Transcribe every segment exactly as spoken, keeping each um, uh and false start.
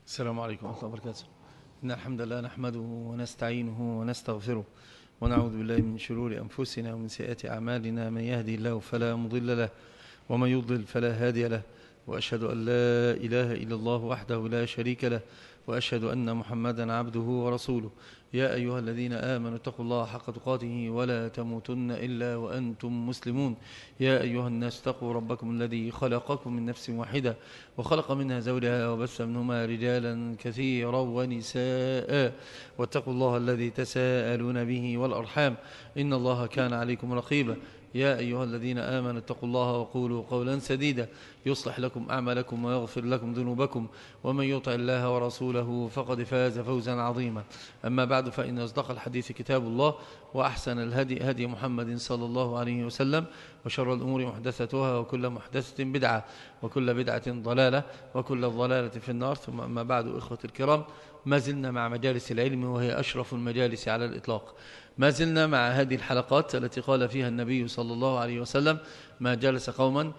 السلام عليكم ورحمة الله وبركاته. إن الحمد لله نحمده ونستعينه ونستغفره ونعوذ بالله من شرور أنفسنا ومن سيئات أعمالنا. من يهدي الله فلا مضل له ومن يضلل فلا هادي له، وأشهد أن لا إله إلا الله وحده لا شريك له، وأشهد أن محمدا عبده ورسوله. يا أيها الذين آمنوا اتقوا الله حق تقاته ولا تموتن إلا وأنتم مسلمون. يا أيها الناس اتقوا ربكم الذي خلقكم من نفس واحدة وخلق منها زوجها وبث منهما رجالا كثيرا ونساء، واتقوا الله الذي تساءلون به والأرحام إن الله كان عليكم رقيبا. يا أيها الذين آمنوا اتقوا الله وقولوا قولا سديدا يصلح لكم أعمالكم ويغفر لكم ذنوبكم، ومن يطع الله ورسوله فقد فاز فوزا عظيما. أما بعد، فإن أصدق الحديث كتاب الله، وأحسن الهدي هدي محمد صلى الله عليه وسلم، وشر الأمور محدثتها، وكل محدثة بدعة، وكل بدعة ضلالة، وكل ضلالة في النار. ثم أما بعد، إخوة الكرام، ما زلنا مع مجالس العلم، وهي أشرف المجالس على الإطلاق. ما زلنا مع هذه الحلقات التي قال فيها النبي صلى الله عليه وسلم: ما جلس قوما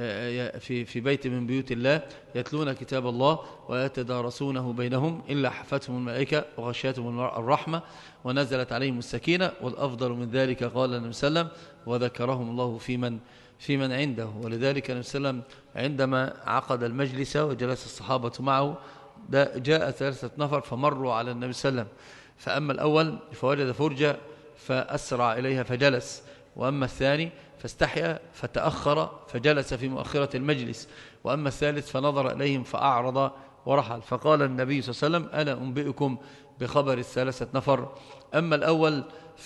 في في بيت من بيوت الله يتلون كتاب الله ويتدارسونه بينهم إلا حفتهم الملائكة وغشيتهم الرحمة ونزلت عليهم السكينة، والأفضل من ذلك قال النبي صلى الله عليه وسلم: وذكرهم الله في من في من عنده. ولذلك النبي صلى الله عليه وسلم عندما عقد المجلس وجلس الصحابة معه، جاء ثلاثة نفر فمروا على النبي صلى الله عليه وسلم، فأما الأول فوجد فرجة فأسرع إليها فجلس، وأما الثاني فاستحيا فتأخر فجلس في مؤخرة المجلس، وأما الثالث فنظر إليهم فأعرض ورحل. فقال النبي صلى الله عليه وسلم: ألا أنبئكم بخبر الثلاثة نفر؟ أما الأول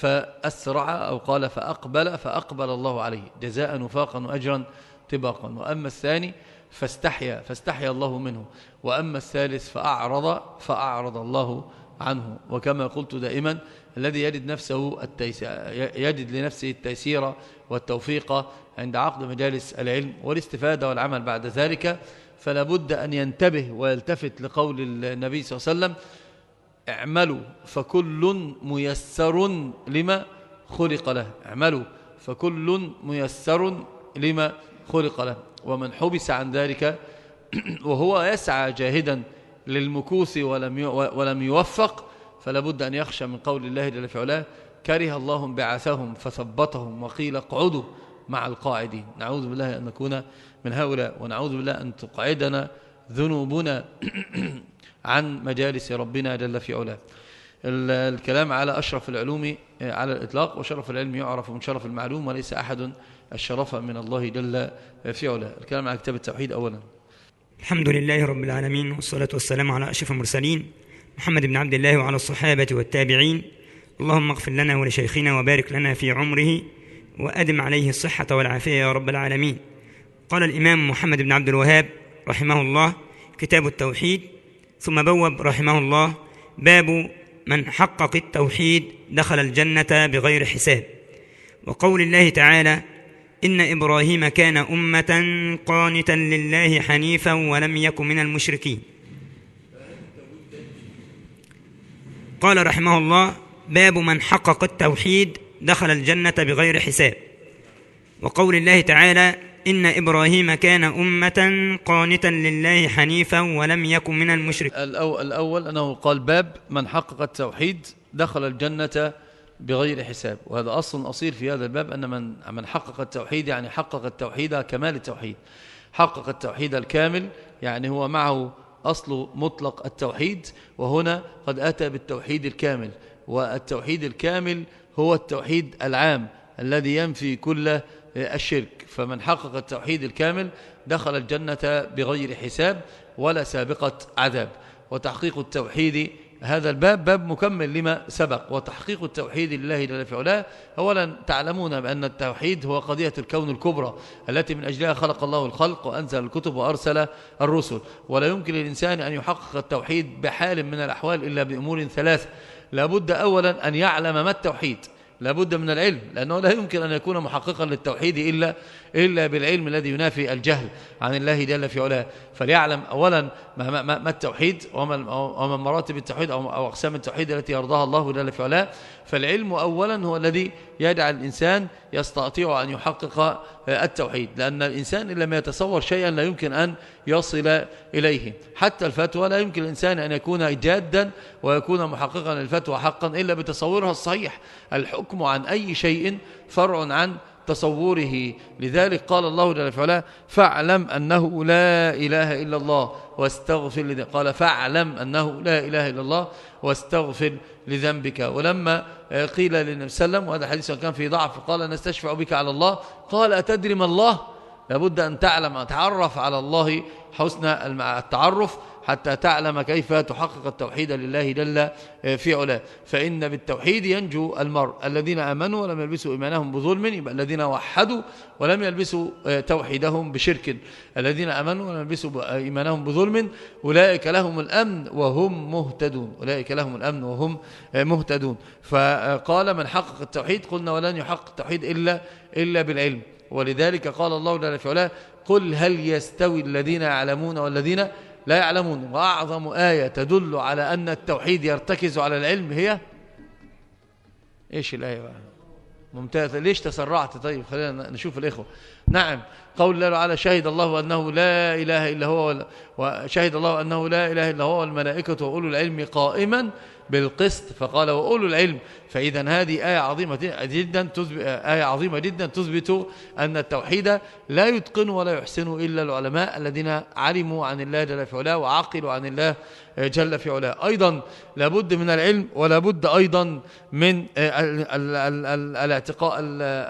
فأسرع أو قال فأقبل فأقبل الله عليه جزاء وفاقا وأجرا طباقا، وأما الثاني فاستحيا فاستحيا الله منه، وأما الثالث فأعرض فأعرض الله عنه. وكما قلت دائما، الذي يجد نفسه يجد لنفسه التيسير والتوفيق عند عقد مجالس العلم والاستفادة والعمل بعد ذلك، فلا بد أن ينتبه ويلتفت لقول النبي صلى الله عليه وسلم: اعملوا فكل ميسر لما خلق له. اعملوا فكل ميسر لما خلق له. ومن حبس عن ذلك وهو يسعى جاهدا للمكوث ولم ولم يوفق، فلا بد أن يخشى من قول الله جل في علاه: كره الله بعثهم فثبتهم وقيل اقعدوا مع القاعدين. نعوذ بالله أن نكون من هؤلاء، ونعوذ بالله أن تقعدنا ذنوبنا عن مجالس ربنا جل في علاه. الكلام على أشرف العلوم على الإطلاق، وشرف العلم يعرف من شرف المعلوم، وليس أحد الشرف من الله جل في علاه. الكلام على كتاب التوحيد أولا. الحمد لله رب العالمين، والصلاة والسلام على أشرف المرسلين محمد بن عبد الله وعلى الصحابة والتابعين. اللهم اغفر لنا ولشيخنا وبارك لنا في عمره وأدم عليه الصحة والعافية يا رب العالمين. قال الإمام محمد بن عبد الوهاب رحمه الله: كتاب التوحيد. ثم بوب رحمه الله: باب من حقق التوحيد دخل الجنة بغير حساب. وقول الله تعالى: إن إبراهيم كان أمة قانتا لله حنيفا ولم يكن من المشركين. قال رحمه الله: باب من حقق التوحيد دخل الجنة بغير حساب. وقول الله تعالى: إن إبراهيم كان أمة قانتا لله حنيفا ولم يكن من المشركين. الأول أنه قال: باب من حقق التوحيد دخل الجنة بغير حساب. وهذا أصل أصيل في هذا الباب، أن من من حقق التوحيد يعني حقق التوحيد كمال التوحيد، حقق التوحيد الكامل، يعني هو معه أصل مطلق التوحيد، وهنا قد أتى بالتوحيد الكامل. والتوحيد الكامل هو التوحيد العام الذي ينفي كل الشرك. فمن حقق التوحيد الكامل دخل الجنة بغير حساب ولا سابقة عذاب. وتحقيق التوحيد هذا الباب باب مكمل لما سبق. وتحقيق التوحيد لله جل في علاه، أولا تعلمون بأن التوحيد هو قضية الكون الكبرى التي من أجلها خلق الله الخلق وأنزل الكتب وأرسل الرسل. ولا يمكن للإنسان أن يحقق التوحيد بحال من الأحوال إلا بأمور ثلاثة. لابد أولا أن يعلم ما التوحيد، لابد من العلم، لأنه لا يمكن أن يكون محققا للتوحيد إلا إلا بالعلم الذي ينافي الجهل عن الله جل في علاه. فليعلم أولا ما, ما, ما التوحيد وما مراتب التوحيد أو أقسام التوحيد التي يرضاها الله جل في علاه. فالعلم أولا هو الذي يجعل الإنسان يستطيع أن يحقق التوحيد، لأن الإنسان إن لم يتصور شيئا لا يمكن أن يصل إليه. حتى الفتوى لا يمكن الإنسان أن يكون جادا ويكون محققا الفتوى حقا إلا بتصورها الصحيح. الحكم عن أي شيء فرع عن تصوره. لذلك قال الله جل وعلا فاعلم أنه لا إله إلا الله واستغفر لذنبك. قال فاعلم أنه لا إله إلا الله واستغفر لذنبك. ولما قيل للنبي صلى الله عليه وسلم، وهذا الحديث كان فيه ضعف، قال نستشفع بك على الله، قال أتدري ما الله؟ لابد أن تعلم أن تعرف على الله حسن التعرف حتى تعلم كيف تحقق التوحيد لله جل في علاه. فإن بالتوحيد ينجو المرء. الذين آمنوا ولم يلبسوا إيمانهم بظلم، يبقى الذين وحدوا ولم يلبسوا توحيدهم بشرك. الذين آمنوا ولم يلبسوا إيمانهم بظلم أولئك لهم الأمن وهم مهتدون. أولئك لهم الأمن وهم مهتدون. فقال من حقق التوحيد، قلنا ولن يحقق التوحيد إلا إلا بالعلم. ولذلك قال الله جل في علاه قل هل يستوي الذين يعلمون والذين لا يعلمون. وأعظم آية تدل على أن التوحيد يرتكز على العلم هي إيش الآية بقى؟ ممتازة. ليش تسرعت؟ طيب خلينا نشوف الإخوة. نعم، قول الله تعالى شهد الله أنه لا إله إلا هو، وشهد الله أنه لا إله إلا هو والملائكة وأولو العلم قائما بالقسط. فقال وأولو العلم. فإذا هذه آية عظيمة جدا تثبت آية عظيمة جدا تثبت أن التوحيد لا يتقن ولا يحسن إلا العلماء الذين علموا عن الله جل في علاه وعقلوا عن الله جل في علاه. أيضا لابد من العلم، ولا بد أيضا من الاعتقاء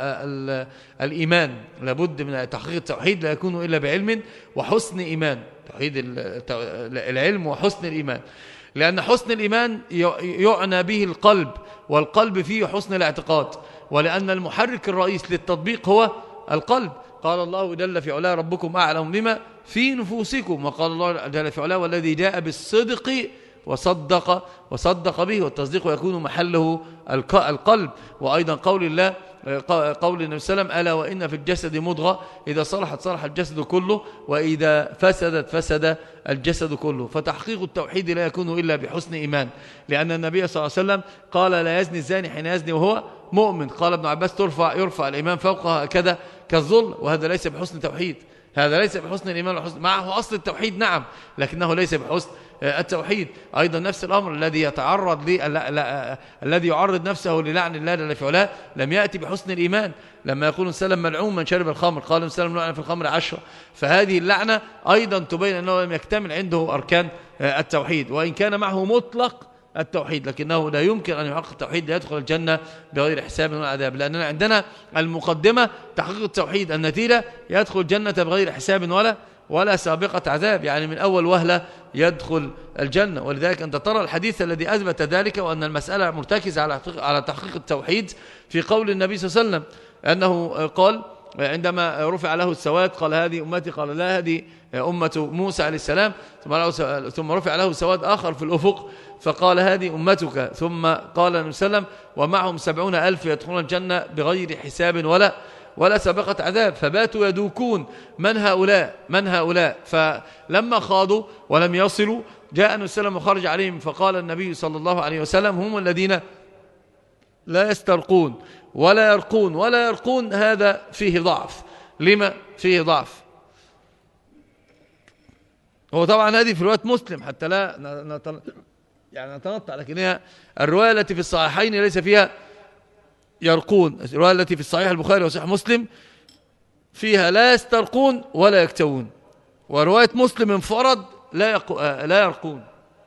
الإيمان. لابد من تحقيق التوحيد لا يكون إلا بعلم وحسن إيمان. توحيد العلم وحسن الإيمان، لأن حسن الإيمان يعنى به القلب، والقلب فيه حسن الاعتقاد، ولأن المحرك الرئيس للتطبيق هو القلب. قال الله جل في علاه ربكم أعلم بما في نفوسكم. وقال الله جل في علاه والذي جاء بالصدق وصدق وصدق به، والتصديق يكون محله القلب. وأيضا قول الله قول النبي صلى الله عليه وسلم ألا وإن في الجسد مضغة إذا صلحت صلح الجسد كله وإذا فسدت فسد الجسد كله. فتحقيق التوحيد لا يكون إلا بحسن إيمان، لأن النبي صلى الله عليه وسلم قال لا يزني الزاني حين يزني وهو مؤمن. قال ابن عباس ترفع يرفع الإيمان فوقها كذا كالظل، وهذا ليس بحسن توحيد، هذا ليس بحسن الإيمان وحسن معه أصل التوحيد نعم، لكنه ليس بحسن التوحيد. أيضا نفس الأمر الذي يتعرض لي الذي يعرض نفسه للعن الله جل في علاه لم يأتي بحسن الإيمان. لما يقول سلم ملعون من شرب الخمر، قال سلم لعنة في الخمر عشرة. فهذه اللعنة أيضا تبين أنه لم يكتمل عنده أركان التوحيد، وإن كان معه مطلق التوحيد لكنه لا يمكن أن يحقق التوحيد ليدخل الجنة بغير حساب ولا عذاب. لأننا عندنا المقدمة تحقيق التوحيد، النتيجة يدخل الجنة بغير حساب ولا ولا سابقة عذاب، يعني من أول وهلة يدخل الجنة. ولذلك أنت ترى الحديث الذي أثبت ذلك، وأن المسألة مرتكزة على على تحقيق التوحيد في قول النبي صلى الله عليه وسلم أنه قال عندما رفع له السواد قال هذه أمتي، قال لا هذه أمة موسى عليه السلام، ثم رفع له سواد آخر في الأفق فقال هذه أمتك، ثم قال النبي صلى الله عليه وسلم ومعهم سبعون ألف يدخلون الجنة بغير حساب ولا ولا سابقة عذاب. فباتوا يدوكون من هؤلاء من هؤلاء فلما خاضوا ولم يصلوا جاء النبي صلى الله عليه وسلم وخرج عليهم فقال النبي صلى الله عليه وسلم هم الذين لا يسترقون ولا يرقون ولا يرقون. هذا فيه ضعف. لما فيه ضعف؟ هو طبعا هذه في رواية مسلم حتى لا نتل... يعني نتنطع، لكن هي الرواية التي في الصحيحين ليس فيها يرقون. الرواية التي في الصحيح البخاري وصحيح مسلم فيها لا يسترقون ولا يكتوون، ورواية مسلم انفرد لا يق... لا يرقون.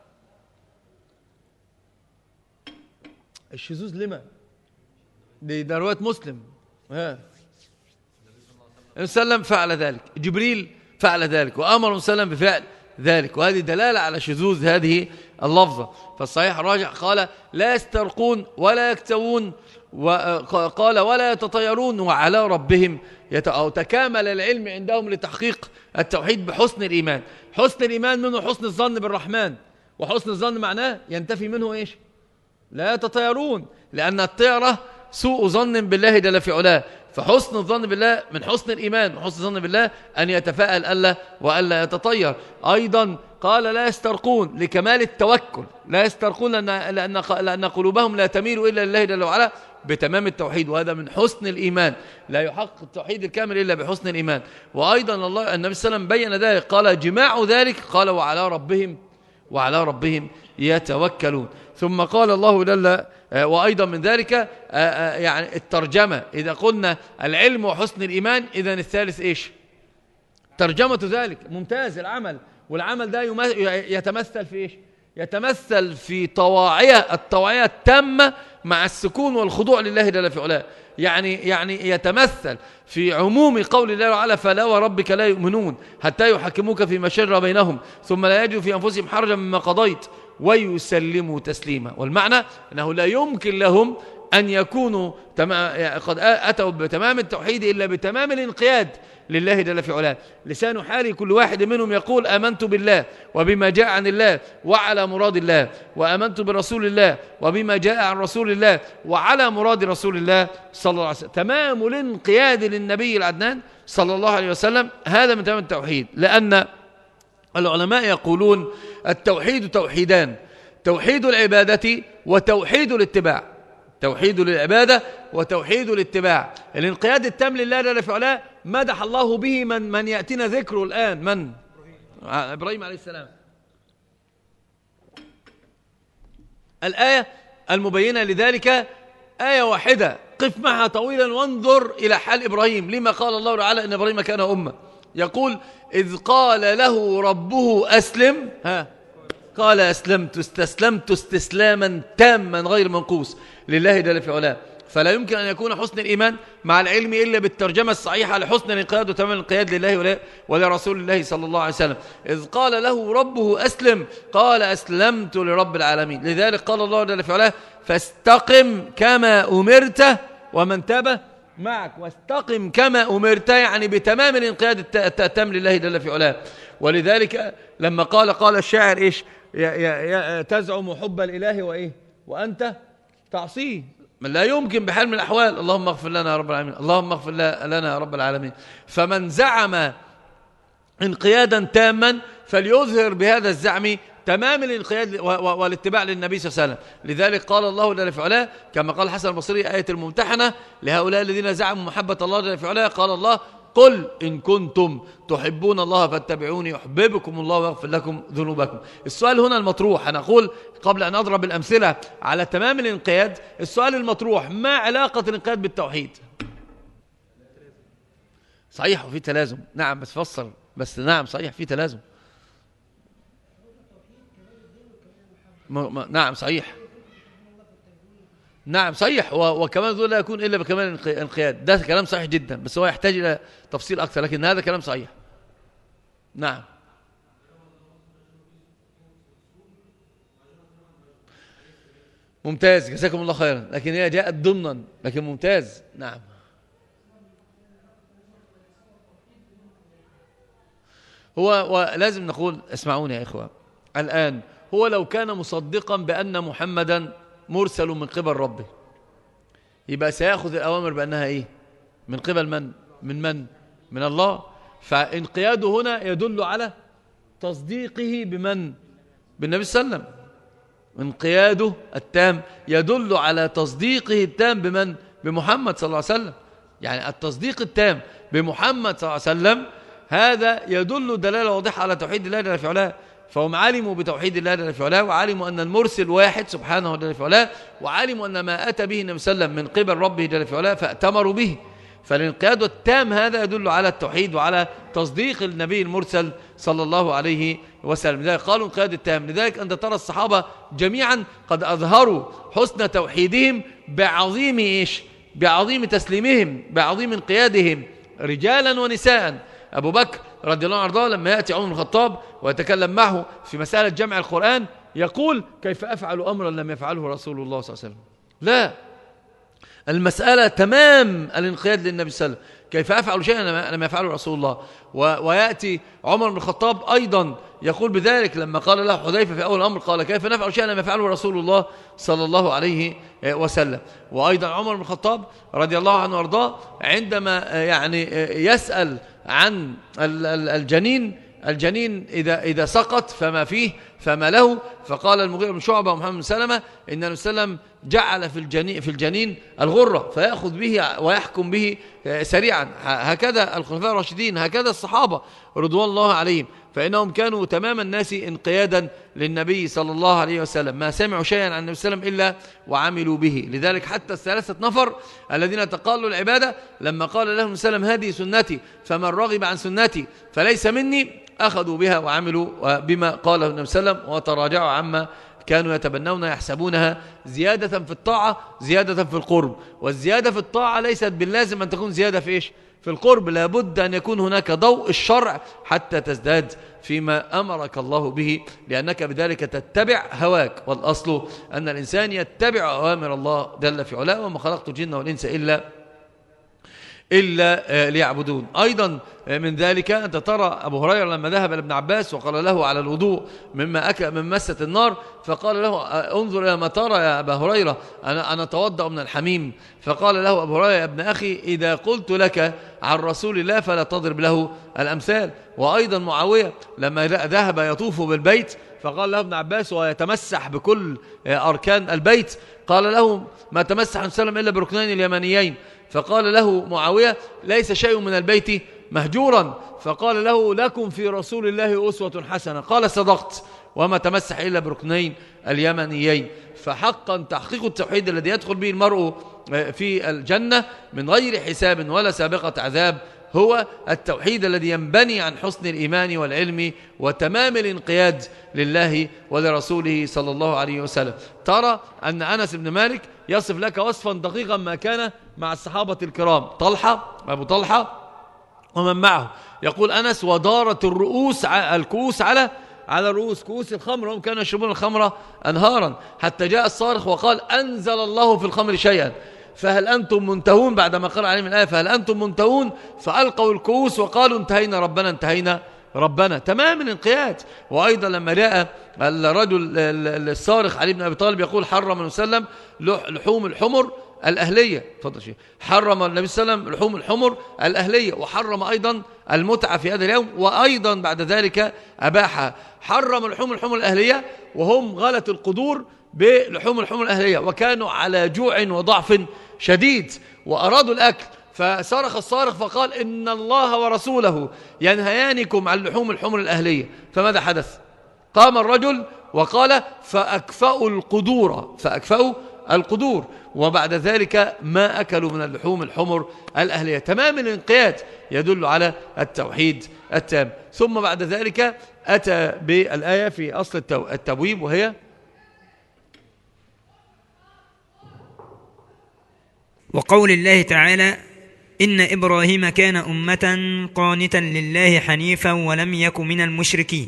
الشذوذ لما؟ دي ده رواية مسلم. ها النبي صلى الله عليه وسلم فعل ذلك، جبريل فعل ذلك، وأمر النبي صلى الله عليه وسلم بفعل ذلك، وهذه دلالة على شذوذ هذه اللفظة. فالصحيح الراجح قال لا يسترقون ولا يكتوون، وقال ولا يتطيرون، وعلى ربهم أو تكامل العلم عندهم لتحقيق التوحيد بحسن الإيمان. حسن الإيمان منه حسن الظن بالرحمن، وحسن الظن معناه ينتفي منه إيش؟ لا يتطيرون، لأن الطيرة سوء ظن بالله جل في علاه. فحسن الظن بالله من حسن الإيمان، من حسن الظن بالله أن يتفاءل ألا وألا يتطير. أيضا قال لا يسترقون لكمال التوكل، لا يسترقون لأن, لأن, لأن قلوبهم لا تميل إلا لله جل وعلا بتمام التوحيد، وهذا من حسن الإيمان، لا يحقق التوحيد الكامل إلا بحسن الإيمان. وأيضا الله النبي صلى الله عليه وسلم بين ذلك، قال جماع ذلك قال وعلى ربهم وعلى ربهم يتوكلون. ثم قال الله جل وأيضا من ذلك يعني الترجمة، إذا قلنا العلم وحسن الإيمان، إذن الثالث إيش؟ ترجمة ذلك. ممتاز. العمل، والعمل ده يتمثل في إيش؟ يتمثل في طواعية، الطواعية التامة مع السكون والخضوع لله جل في علاه. يعني يعني يتمثل في عموم قول الله تعالى فلا وربك لا يؤمنون حتى يحكموك فيما شجر بينهم ثم لا يجدوا في أنفسهم حرجا مما قضيت ويسلموا تسليما. والمعنى أنه لا يمكن لهم أن يكونوا قد أتوا بتمام التوحيد إلا بتمام الانقياد لله جل في علاه. لسان حالي كل واحد منهم يقول آمنت بالله وبما جاء عن الله وعلى مراد الله، وآمنت برسول الله وبما جاء عن رسول الله وعلى مراد رسول الله صلى الله عليه وسلم. تمام الانقياد للنبي العدنان صلى الله عليه وسلم، هذا من تمام التوحيد. لأن العلماء يقولون التوحيد توحيدان، توحيد العبادة وتوحيد الاتباع. توحيد للعبادة وتوحيد الاتباع. الانقياد التام لله جل في علاه مدح الله به من من يأتينا ذكره الآن، من؟ إبراهيم عليه السلام. الآية المبينة لذلك آية واحدة، قف معها طويلا وانظر إلى حال إبراهيم. لما قال الله تعالى إن إبراهيم كان أمة؟ يقول إذ قال له ربه أسلم، ها قال أسلمت، استسلمت استسلاما تاما غير منقوص لله جل في علاه. فلا يمكن أن يكون حسن الإيمان مع العلم إلا بالترجمة الصحيحة لحسن الانقياد وتمام الانقياد لله ولرسول الله صلى الله عليه وسلم. إذ قال له ربه أسلم قال أسلمت لرب العالمين. لذلك قال الله جل في علاه فاستقم كما أمرت ومن تاب معك. واستقم كما أمرت يعني بتمام الانقياد التام لله جل في علاه. ولذلك لما قال قال الشاعر إيش؟ يا يا يا تزعم حب الإله وإيه وأنت تعصيه، من لا يمكن بحال من الأحوال. اللهم اغفر لنا يا رب العالمين، اللهم اغفر لنا يا رب العالمين. فمن زعم انقيادا تاما فليظهر بهذا الزعم تمام الانقياد والاتباع للنبي صلى الله عليه وسلم. لذلك قال الله جل في علاه كما قال الحسن البصري آية الممتحنة لهؤلاء الذين زعموا محبة الله جل في علاه، قال الله قل إن كنتم تحبون الله فاتبعوني يحببكم الله ويغفر لكم ذنوبكم. السؤال هنا المطروح، أنا أقول قبل أن أضرب الأمثلة على تمام الانقياد، السؤال المطروح ما علاقة الانقياد بالتوحيد؟ صحيح وفي تلازم، نعم بس فصل بس، نعم صحيح في تلازم، نعم صحيح، نعم صحيح. وكمان ذو لا يكون إلا بكمال الانقياد، ده كلام صحيح جدا، بس هو يحتاج إلى تفصيل أكثر، لكن هذا كلام صحيح. نعم ممتاز، جزاكم الله خيرا، لكن هي جاءت ضمنا، لكن ممتاز. نعم هو ولازم نقول اسمعوني يا إخوة، الآن هو لو كان مصدقا بأن محمدا مرسل من قبل ربه يبقى سيأخذ الأوامر بأنها إيه؟ من قبل من؟ من من؟ من الله. فانقياده هنا يدل على تصديقه بمن؟ بالنبي صلى الله عليه وسلم. انقياده التام يدل على تصديقه التام بمن؟ بمحمد صلى الله عليه وسلم. يعني التصديق التام بمحمد صلى الله عليه وسلم هذا يدل دلالة واضحة على توحيد الله جل في علاه. فهم علموا بتوحيد الله جل في علاه، وعلموا أن المرسل واحد سبحانه جل في علاه، وعلموا أن ما أتى به النبي صلى الله عليه وسلم من قبل ربه جل في علاه فأتمروا به. فالانقياد التام هذا يدل على التوحيد وعلى تصديق النبي المرسل صلى الله عليه وسلم. لذلك قالوا انقياد التام. لذلك أنت ترى الصحابة جميعا قد أظهروا حسن توحيدهم بعظيم إيش؟ بعظيم تسليمهم، بعظيم انقيادهم رجالا ونساء. أبو بكر رضي الله عنه وارضاه لما يأتي عمر بن الخطاب ويتكلم معه في مسألة جمع القرآن يقول كيف أفعل أمرا لم يفعله رسول الله صلى الله عليه وسلم؟ لا، المسألة تمام الانقياد للنبي صلى الله عليه وسلم. كيف أفعل شيئا لم يفعله رسول الله. ويأتي عمر بن الخطاب أيضا يقول بذلك لما قال له حذيفة في أول الأمر، قال كيف نفعل شيئا لم يفعله رسول الله صلى الله عليه وسلم. وأيضا عمر بن الخطاب رضي الله عنه وارضاه عندما يعني يسأل عن الجنين الجنين إذا إذا سقط فما فيه فما له، فقال المغيرة بن شعبة ومحمد بن سلمة إن النبي صلى الله عليه وسلم جعل في الجنين في الجنين الغرة فيأخذ به ويحكم به سريعا. هكذا الخلفاء الراشدين، هكذا الصحابة رضوان الله عليهم، فإنهم كانوا تمام الناس انقيادا للنبي صلى الله عليه وسلم، ما سمعوا شيئا عن النبي صلى الله عليه وسلم إلا وعملوا به. لذلك حتى الثلاثة نفر الذين تقالوا العبادة لما قال لهم النبي صلى الله عليه وسلم هذه سنتي فمن رغب عن سنتي فليس مني، أخذوا بها وعملوا بما قاله النبي صلى الله عليه وسلم وتراجعوا عما كانوا يتبنون يحسبونها زيادة في الطاعة زيادة في القرب. والزيادة في الطاعة ليست باللازم أن تكون زيادة في إيش؟ في القرب، لابد أن يكون هناك ضوء الشرع حتى تزداد فيما أمرك الله به، لأنك بذلك تتبع هواك، والأصل أن الإنسان يتبع أوامر الله جل في علاه، وما خلقت الجن والإنس إلا إلا ليعبدون. أيضا من ذلك أنت ترى أبو هريرة لما ذهب لابن عباس وقال له على الوضوء مما أكل من مسة النار، فقال له انظر إلى ما ترى يا أبا هريرة، أنا, أنا أتوضأ من الحميم. فقال له أبو هريرة يا ابن أخي إذا قلت لك عن رسول الله فلا تضرب له الأمثال. وأيضا معاوية لما ذهب يطوف بالبيت فقال له ابن عباس ويتمسح بكل أركان البيت، قال له ما تمسح النبي صلى الله عليه وسلم إلا بركنين اليمانيين. فقال له معاوية ليس شيء من البيت مهجورا، فقال له لكم في رسول الله أسوة حسنة، قال صدقت وما تمسح إلا بركنين اليمانيين. فحقا تحقيق التوحيد الذي يدخل به المرء في الجنة من غير حساب ولا سابقة عذاب هو التوحيد الذي ينبني عن حسن الإيمان والعلم وتمام الانقياد لله ولرسوله صلى الله عليه وسلم. ترى أن أنس بن مالك يصف لك وصفا دقيقا ما كان مع الصحابة الكرام، طلحة أبو طلحة ومن معه، يقول أنس ودارت الرؤوس الكؤوس على على رؤوس كؤوس الخمر، وهم كانوا يشربون الخمر أنهارا، حتى جاء الصارخ وقال أنزل الله في الخمر شيئا فهل أنتم منتهون، بعدما قرأ عليهم الآية فهل أنتم منتهون، فألقوا الكؤوس وقالوا انتهينا ربنا انتهينا ربنا، تمام الانقياد. وأيضا لما جاء الرجل الصارخ علي بن أبي طالب يقول حرم النبي صلى الله عليه وسلم لحوم الحمر الأهلية، تفضل شيء، حرم النبي صلى الله عليه وسلم لحوم الحمر الأهلية، وحرم أيضا المتعة في هذا اليوم، وأيضا بعد ذلك أباحها. حرم لحوم الحمر الأهلية وهم غلت القدور بلحوم الحمر الأهلية، وكانوا على جوع وضعف شديد وأرادوا الأكل، فصرخ الصارخ فقال إن الله ورسوله ينهيانكم عن لحوم الحمر الأهلية. فماذا حدث؟ قام الرجل وقال فأكفأوا القدور فأكفأوا القدور، وبعد ذلك ما أكلوا من اللحوم الحمر الأهلية. تمام الانقياد يدل على التوحيد التام. ثم بعد ذلك أتى بالآية في أصل التبويب وهي وقول الله تعالى إن إبراهيم كان أمة قانتا لله حنيفا ولم يك من المشركين.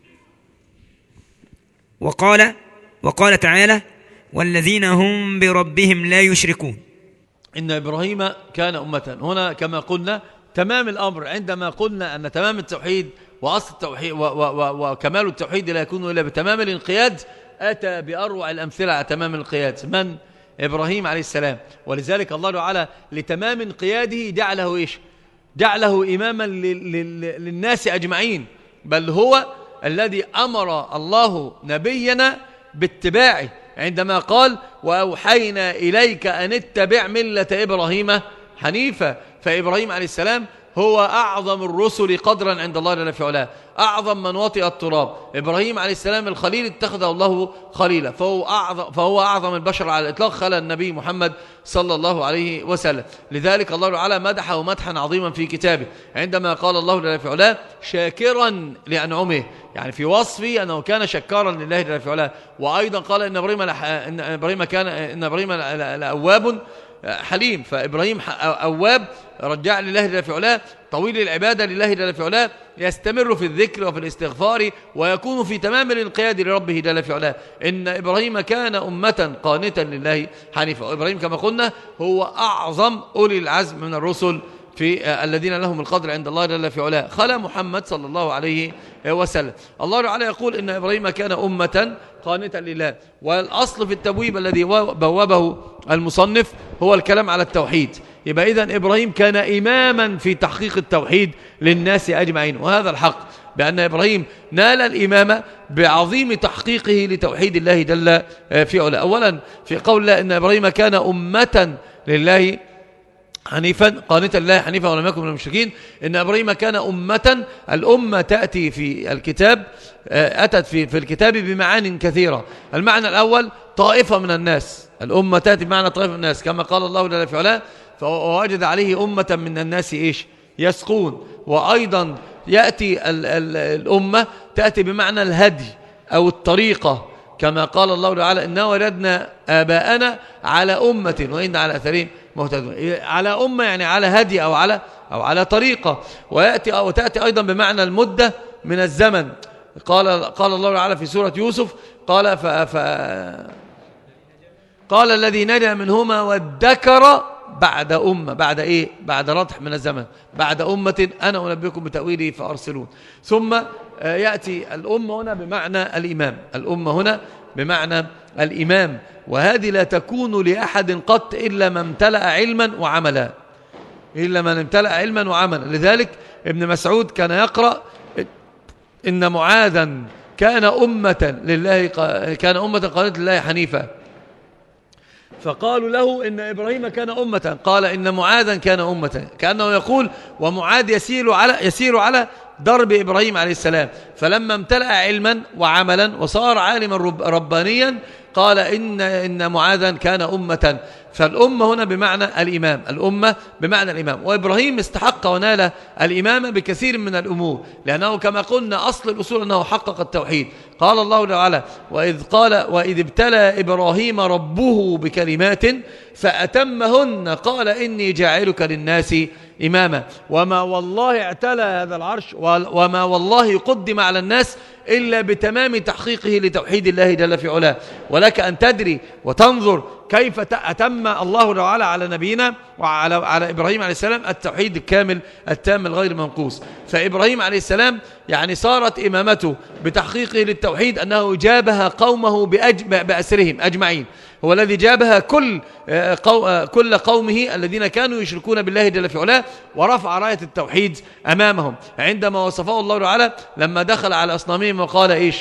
وقال وقال تعالى والذين هم بربهم لا يشركون. إن إبراهيم كان أمة، هنا كما قلنا تمام الأمر، عندما قلنا أن تمام التوحيد وأصل التوحيد وكمال التوحيد لا يكون إلا بتمام الانقياد، أتى بأروع الأمثلة على تمام الانقياد من؟ إبراهيم عليه السلام. ولذلك الله تعالى لتمام انقياده جعله إيش؟ جعله إماما للناس أجمعين، بل هو الذي أمر الله نبينا باتباعه عندما قال وأوحينا إليك أن اتبع ملة إبراهيم حنيفا. فإبراهيم عليه السلام هو أعظم الرسل قدرا عند الله جل في علاه، أعظم من وطئ التراب. إبراهيم عليه السلام الخليل اتخذه الله خليلا، فهو أعظم, فهو أعظم البشر على الإطلاق، خلى النبي محمد صلى الله عليه وسلم. لذلك الله تعالى مدحه مدحا عظيما في كتابه عندما قال الله جل في علاه شاكرا لأنعمه، يعني في وصفه أنه كان شكارا لله جل في علاه. وأيضا قال إن إبراهيم, إن إبراهيم كان إن إبراهيم لأواب حليم، فإبراهيم أواب رجع لله جل في علاه، طويل العبادة لله جل في علاه، يستمر في الذكر وفي الاستغفار ويكون في تمام الانقياد لربه جل في علاه. إن إبراهيم كان أمة قانتا لله حنيفا. وإبراهيم كما قلنا هو أعظم أولي العزم من الرسل في الذين لهم القدر عند الله جل في علاه، خلا محمد صلى الله عليه وسلم. الله تعالى يقول إن إبراهيم كان أمة قانتا لله. والأصل في التبويب الذي بوابه المصنف هو الكلام على التوحيد. يبقى إذن إبراهيم كان إماما في تحقيق التوحيد للناس أجمعين، وهذا الحق بأن إبراهيم نال الإمامة بعظيم تحقيقه لتوحيد الله جل في علاه. أولا في قول الله إن إبراهيم كان أمة لله حنيفا قانتا لله حنيفا ولم يكن من المشركين. إن إبراهيم كان أمة، الأمة تأتي في الكتاب أتت في, في الكتاب بمعان كثيرة. المعنى الأول طائفة من الناس، الأمة تأتي بمعنى طائفة من الناس كما قال الله جل في علاه فوجد عليه أمة من الناس إيش يسقون. وأيضا يأتي ال ال الأمة تأتي بمعنى الهدي أو الطريقة كما قال الله تعالى إنا وجدنا آباءنا على أمة وإن على أثرهم مهتدون. على أمة يعني على هدي أو على أو على طريقة. ويأتي أو تأتي أيضا بمعنى المدة من الزمن. قال قال الله تعالى في سورة يوسف قال ف ف قال الذي نجا منهما وادكر بعد أمة، بعد إيه؟ بعد رضح من الزمن، بعد أمة أنا أنبئكم بتأويله فأرسلون. ثم يأتي الأمة هنا بمعنى الإمام، الأمة هنا بمعنى الإمام، وهذه لا تكون لأحد قط إلا من امتلأ علما وعملا، إلا من امتلأ علما وعملا. لذلك ابن مسعود كان يقرأ إن معاذا كان أمة لله كان أمة قالت لله حنيفا، فقالوا له إن إبراهيم كان أمة، قال إن معاذا كان أمة، كأنه يقول ومعاذ يسير على يسير على درب إبراهيم عليه السلام. فلما امتلأ علما وعملا وصار عالما ربانيا قال إن إن معاذا كان أمة. فالأمة هنا بمعنى الإمام، الأمة بمعنى الإمام. وإبراهيم استحق ونال الإمامة بكثير من الأمور، لأنه كما قلنا أصل الأصول أنه حقق التوحيد. قال الله تعالى وإذ قال وإذ ابتلى إبراهيم ربه بكلمات فأتمهن قال إني جاعلك للناس إماما. وما والله اعتلى هذا العرش وما والله يقدم على الناس إلا بتمام تحقيقه لتوحيد الله جل في علاه. ولك أن تدري وتنظر كيف أتم الله تعالى على نبينا وعلى على إبراهيم عليه السلام التوحيد الكامل التام الغير منقوص. فإبراهيم عليه السلام يعني صارت إمامته بتحقيقه للتوحيد أنه جابها قومه بأسرهم أجمعين، هو الذي جابها كل كل قومه الذين كانوا يشركون بالله جل في علاه، ورفع راية التوحيد أمامهم عندما وصفه الله تعالى لما دخل على أصنامهم وقال إيش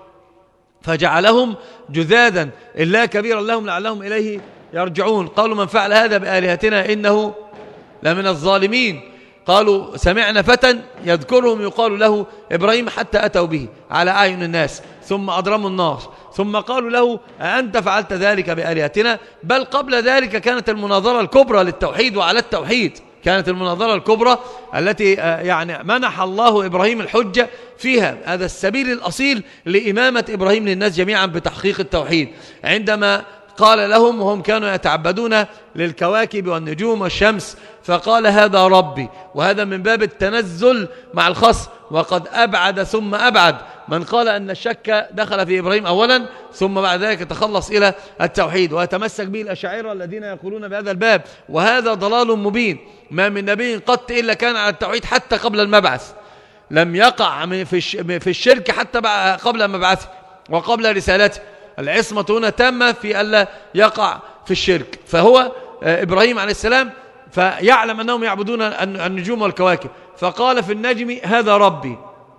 فجعلهم جذاذا إلا كبيرا لهم لعلهم إليه يرجعون. قالوا من فعل هذا بآلهتنا إنه لمن الظالمين. قالوا سمعنا فتى يذكرهم يقال له إبراهيم حتى أتوا به على أعين الناس ثم أضرموا النار ثم قالوا له أنت فعلت ذلك بآلهتنا. بل قبل ذلك كانت المناظرة الكبرى للتوحيد وعلى التوحيد، كانت المناظرة الكبرى التي يعني منح الله إبراهيم الحجة فيها. هذا السبيل الأصيل لإمامة إبراهيم للناس جميعا بتحقيق التوحيد، عندما قال لهم وهم كانوا يتعبدون للكواكب والنجوم والشمس فقال هذا ربي. وهذا من باب التنزل مع الخصم، وقد أبعد ثم أبعد من قال أن الشك دخل في إبراهيم أولا ثم بعد ذلك تخلص إلى التوحيد، ويتمسك به الأشاعرة الذين يقولون بهذا الباب. وهذا ضلال مبين، ما من نبي قط إلا كان على التوحيد حتى قبل المبعث، لم يقع في الشرك حتى قبل مبعثه وقبل رسالته. العصمة هنا تامة في ألا يقع في الشرك. فهو إبراهيم عليه السلام فيعلم أنهم يعبدون النجوم والكواكب، فقال في النجم هذا ربي.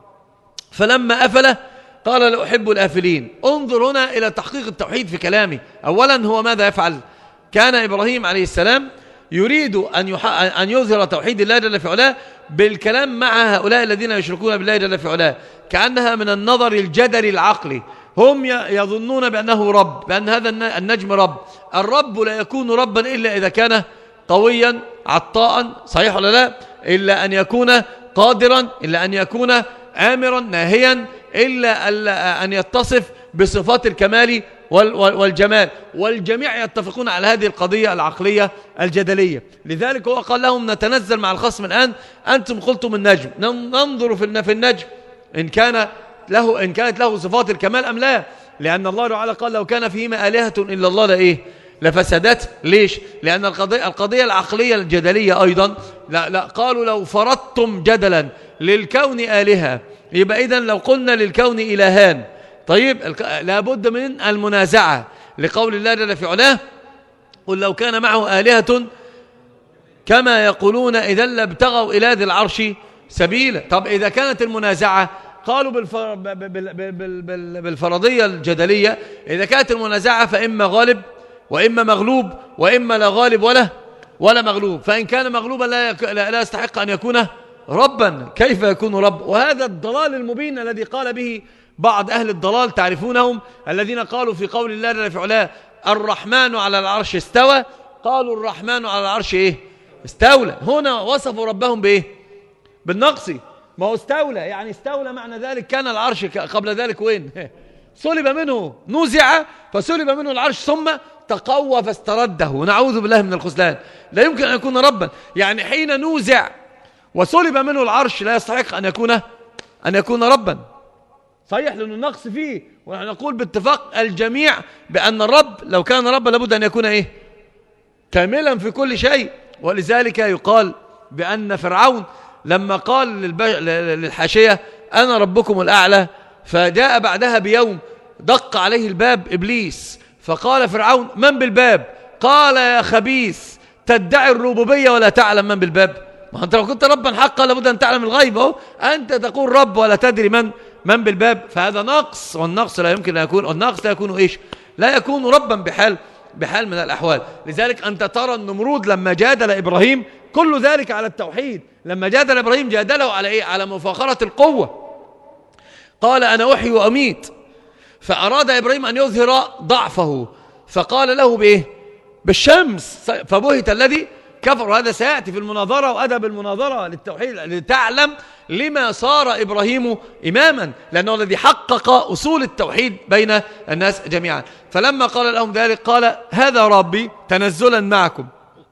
فلما أفل قال لا أحب الآفلين. انظر هنا إلى تحقيق التوحيد في كلامه. أولا هو ماذا يفعل؟ كان إبراهيم عليه السلام يريد أن, أن يظهر توحيد الله جل في علاه بالكلام مع هؤلاء الذين يشركون بالله جل في علاه، كأنها من النظر الجدري العقلي. هم يظنون بأنه رب، بأن هذا النجم رب. الرب لا يكون ربا إلا إذا كان قويا عطاء، صحيح ولا لا؟ إلا أن يكون قادرا، إلا أن يكون آمرا ناهيا، إلا أن يتصف بصفات الكمال والجمال. والجميع يتفقون على هذه القضية العقلية الجدلية. لذلك هو قال لهم نتنزل مع الخصم الآن، أنتم قلتم النجم، ننظر في النجم إن كان له إن كانت له صفات الكمال أم لا، لأن الله تعالى قال لو كان فيهما آلهة إلا الله لإيه لفسدت. ليش؟ لأن القضية, القضية العقلية الجدلية أيضا لا, لا قالوا لو فرضتم جدلا للكون آلهة، يبقى إذن لو قلنا للكون إلهان، طيب لابد من المنازعة لقول الله جل في علاه قل لو كان معه آلهة كما يقولون إذا لابتغوا إلى ذي العرش سبيلا. طب إذا كانت المنازعة قالوا بالفر... بالفرضية الجدلية إذا كانت المنازعة فإما غالب وإما مغلوب وإما لا غالب ولا ولا مغلوب، فإن كان مغلوبا لا, يك... لا يستحق أن يكون ربا، كيف يكون رب؟ وهذا الضلال المبين الذي قال به بعض أهل الضلال تعرفونهم، الذين قالوا في قول الله جل في علاه الرحمن على العرش استوى، قالوا الرحمن على العرش إيه؟ استولى. هنا وصفوا ربهم بإيه؟ بالنقص. ما هو استولى يعني استولى معنى ذلك كان العرش قبل ذلك وين؟ سلب منه، نزع فسلب منه العرش ثم تقوى فاسترده، ونعوذ بالله من الخذلان. لا يمكن أن يكون ربا، يعني حين نوزع وسلب منه العرش لا يستحق أن يكون أن يكون ربا. صحيح لأنه النقص فيه، ونحن نقول باتفاق الجميع بأن الرب لو كان ربا لابد أن يكون إيه؟ كاملا في كل شيء. ولذلك يقال بأن فرعون لما قال للحاشية أنا ربكم الأعلى، فجاء بعدها بيوم دق عليه الباب إبليس، فقال فرعون من بالباب؟ قال يا خبيث تدعي الربوبية ولا تعلم من بالباب. ما أنت لو كنت ربا حقا لابد أن تعلم الغيب، أهو أنت تقول رب ولا تدري من من بالباب. فهذا نقص، والنقص لا يمكن أن يكون، النقص لا يكون إيش؟ لا يكون ربا بحال بحال من الأحوال. لذلك أنت ترى النمرود لما جادل إبراهيم كل ذلك على التوحيد، لما جادل إبراهيم جادله على إيه؟ على مفاخرة القوة. قال أنا أحيي وأميت، فأراد إبراهيم أن يظهر ضعفه فقال له بإيه؟ بالشمس، فبهت الذي كفر. هذا سيأتي في المناظرة وأدب المناظرة للتوحيد لتعلم لما صار إبراهيم إماما، لأنه الذي حقق أصول التوحيد بين الناس جميعا. فلما قال لهم ذلك قال هذا ربي تنزلا معكم،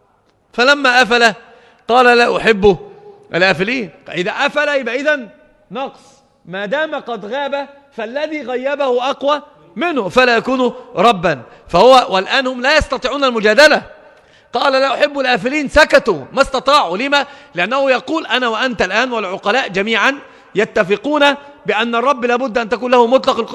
فلما أفل قال لا أحب الآفلين. إذا أفل يبقى إذن نقص، ما دام قد غاب فالذي غيبه أقوى منه فلا يكون ربا. فهو والآن هم لا يستطيعون المجادلة. قال لا أحب الآفلين، سكتوا ما استطاعوا. لما؟ لأنه يقول أنا وأنت الآن والعقلاء جميعا يتفقون بأن الرب لابد أن تكون له مطلق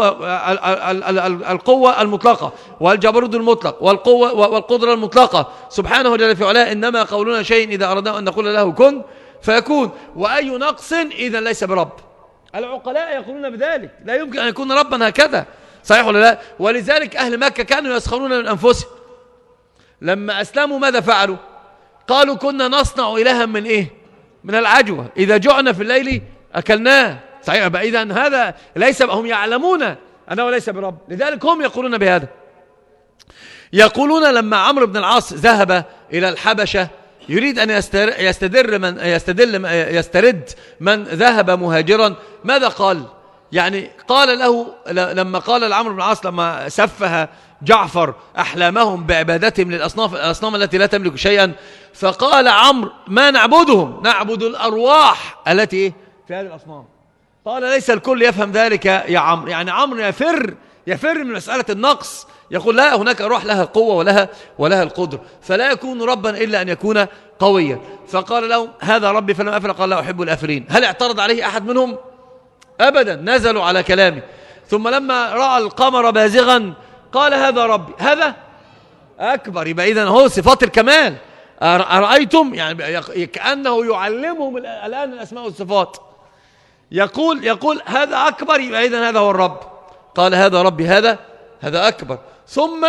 القوة المطلقة والجبروت المطلق والقوة والقدرة المطلقة سبحانه جل في علاه. إنما قولنا شيء إذا أردنا أن نقول له كن فيكون. وأي نقص إذا ليس برب. العقلاء يقولون بذلك، لا يمكن أن يكون ربا هكذا، صحيح ولا لا؟ ولذلك أهل مكة كانوا يسخرون من أنفسهم. لما أسلموا ماذا فعلوا؟ قالوا كنا نصنع إلها من إيه؟ من العجوة، إذا جعنا في الليل أكلناه. صحيح، إذن هذا ليس، هم يعلمون أنه ليس برب، لذلك هم يقولون بهذا. يقولون لما عمرو بن العاص ذهب إلى الحبشة يريد أن يستدر من يستدل يسترد من ذهب مهاجرا، ماذا قال؟ يعني قال له لما قال لعمرو بن العاص لما سفه جعفر أحلامهم بعبادتهم للأصنام الأصنام التي لا تملك شيئا، فقال عمرو ما نعبدهم، نعبد الأرواح التي في هذه الأصنام. قال ليس الكل يفهم ذلك يا عمرو. يعني عمرو يفر يفر من مسألة النقص، يقول لا، هناك أرواح لها القوة ولها ولها القدرة، فلا يكون ربا إلا أن يكون قويا. فقال لهم هذا ربي فلما أفل قال لا أحب الآفلين. هل اعترض عليه أحد منهم؟ أبدا، نزلوا على كلامه. ثم لما رأى القمر بازغا قال هذا ربي، هذا أكبر. يبقى إذن هو صفات الكمال. أرأيتم؟ يعني كأنه يعلمهم الآن الأسماء والصفات. يقول يقول هذا أكبر، يبقى إذن هذا هو الرب. قال هذا ربي، هذا هذا أكبر. ثم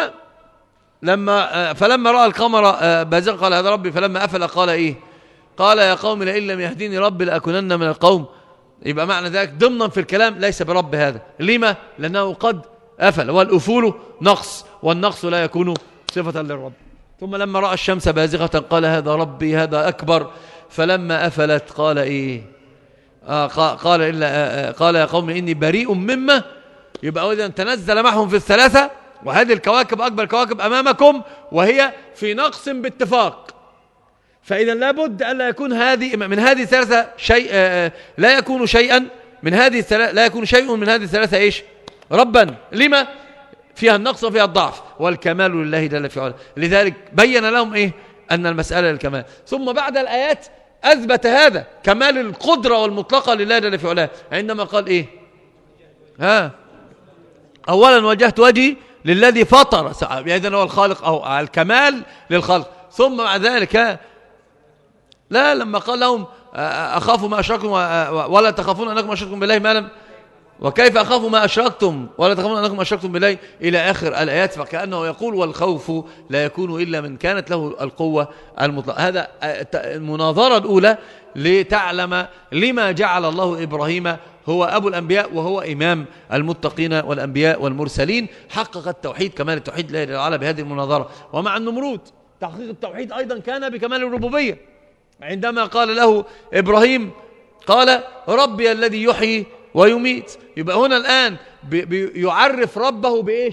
لما فلما رأى القمر بازغا قال هذا ربي فلما أفل قال إيه؟ قال يا قوم لئن لم يهديني ربي لأكونن من القوم. يبقى معنى ذلك ضمنا في الكلام ليس برب هذا. لما؟ لأنه قد أفل، والأفول نقص، والنقص لا يكون صفة للرب. ثم لما رأى الشمس بازغة قال هذا ربي هذا أكبر. فلما أفلت قال إيه؟ آه قال إلا آه قال يا قوم إني بريء مما. يبقى إذن تنزل معهم في الثلاثة، وهذه الكواكب أكبر كواكب أمامكم وهي في نقص باتفاق. فإذا لابد أن لا يكون هذه من هذه الثلاثة شيء، آه لا يكون شيئا من هذه الثلاثة، لا يكون شيء من هذه الثلاثة إيش؟ ربا. لما؟ فيها النقص وفيها الضعف، والكمال لله جل في علاه. لذلك بين لهم إيه؟ أن المسألة للكمال. ثم بعد الآيات أثبت هذا كمال القدرة والمطلقة لله جل في علاه عندما قال إيه؟ ها أولا وجهت وجهي للذي فطر، إذن هو الخالق أو الكمال للخلق. ثم بعد ذلك لا لما قال لهم أخافوا ما أشركتم ولا تخافون أنكم أشركتم بالله ما لم، وكيف أخافوا ما أشركتم ولا تخافون أنكم أشركتم بالله إلى آخر الآيات، فكأنه يقول والخوف لا يكون إلا من كانت له القوة المطلقة. هذا المناظرة الأولى لتعلم لما جعل الله إبراهيم هو أبو الأنبياء وهو إمام المتقين والأنبياء والمرسلين. حقق التوحيد كمال التوحيد لا إله إلا الله بهذه المناظرة. ومع النمرود تحقيق التوحيد أيضا كان بكمال الربوبية، عندما قال له إبراهيم قال ربي الذي يحيي ويميت. يبقى هنا الآن يعرف ربه بإيش؟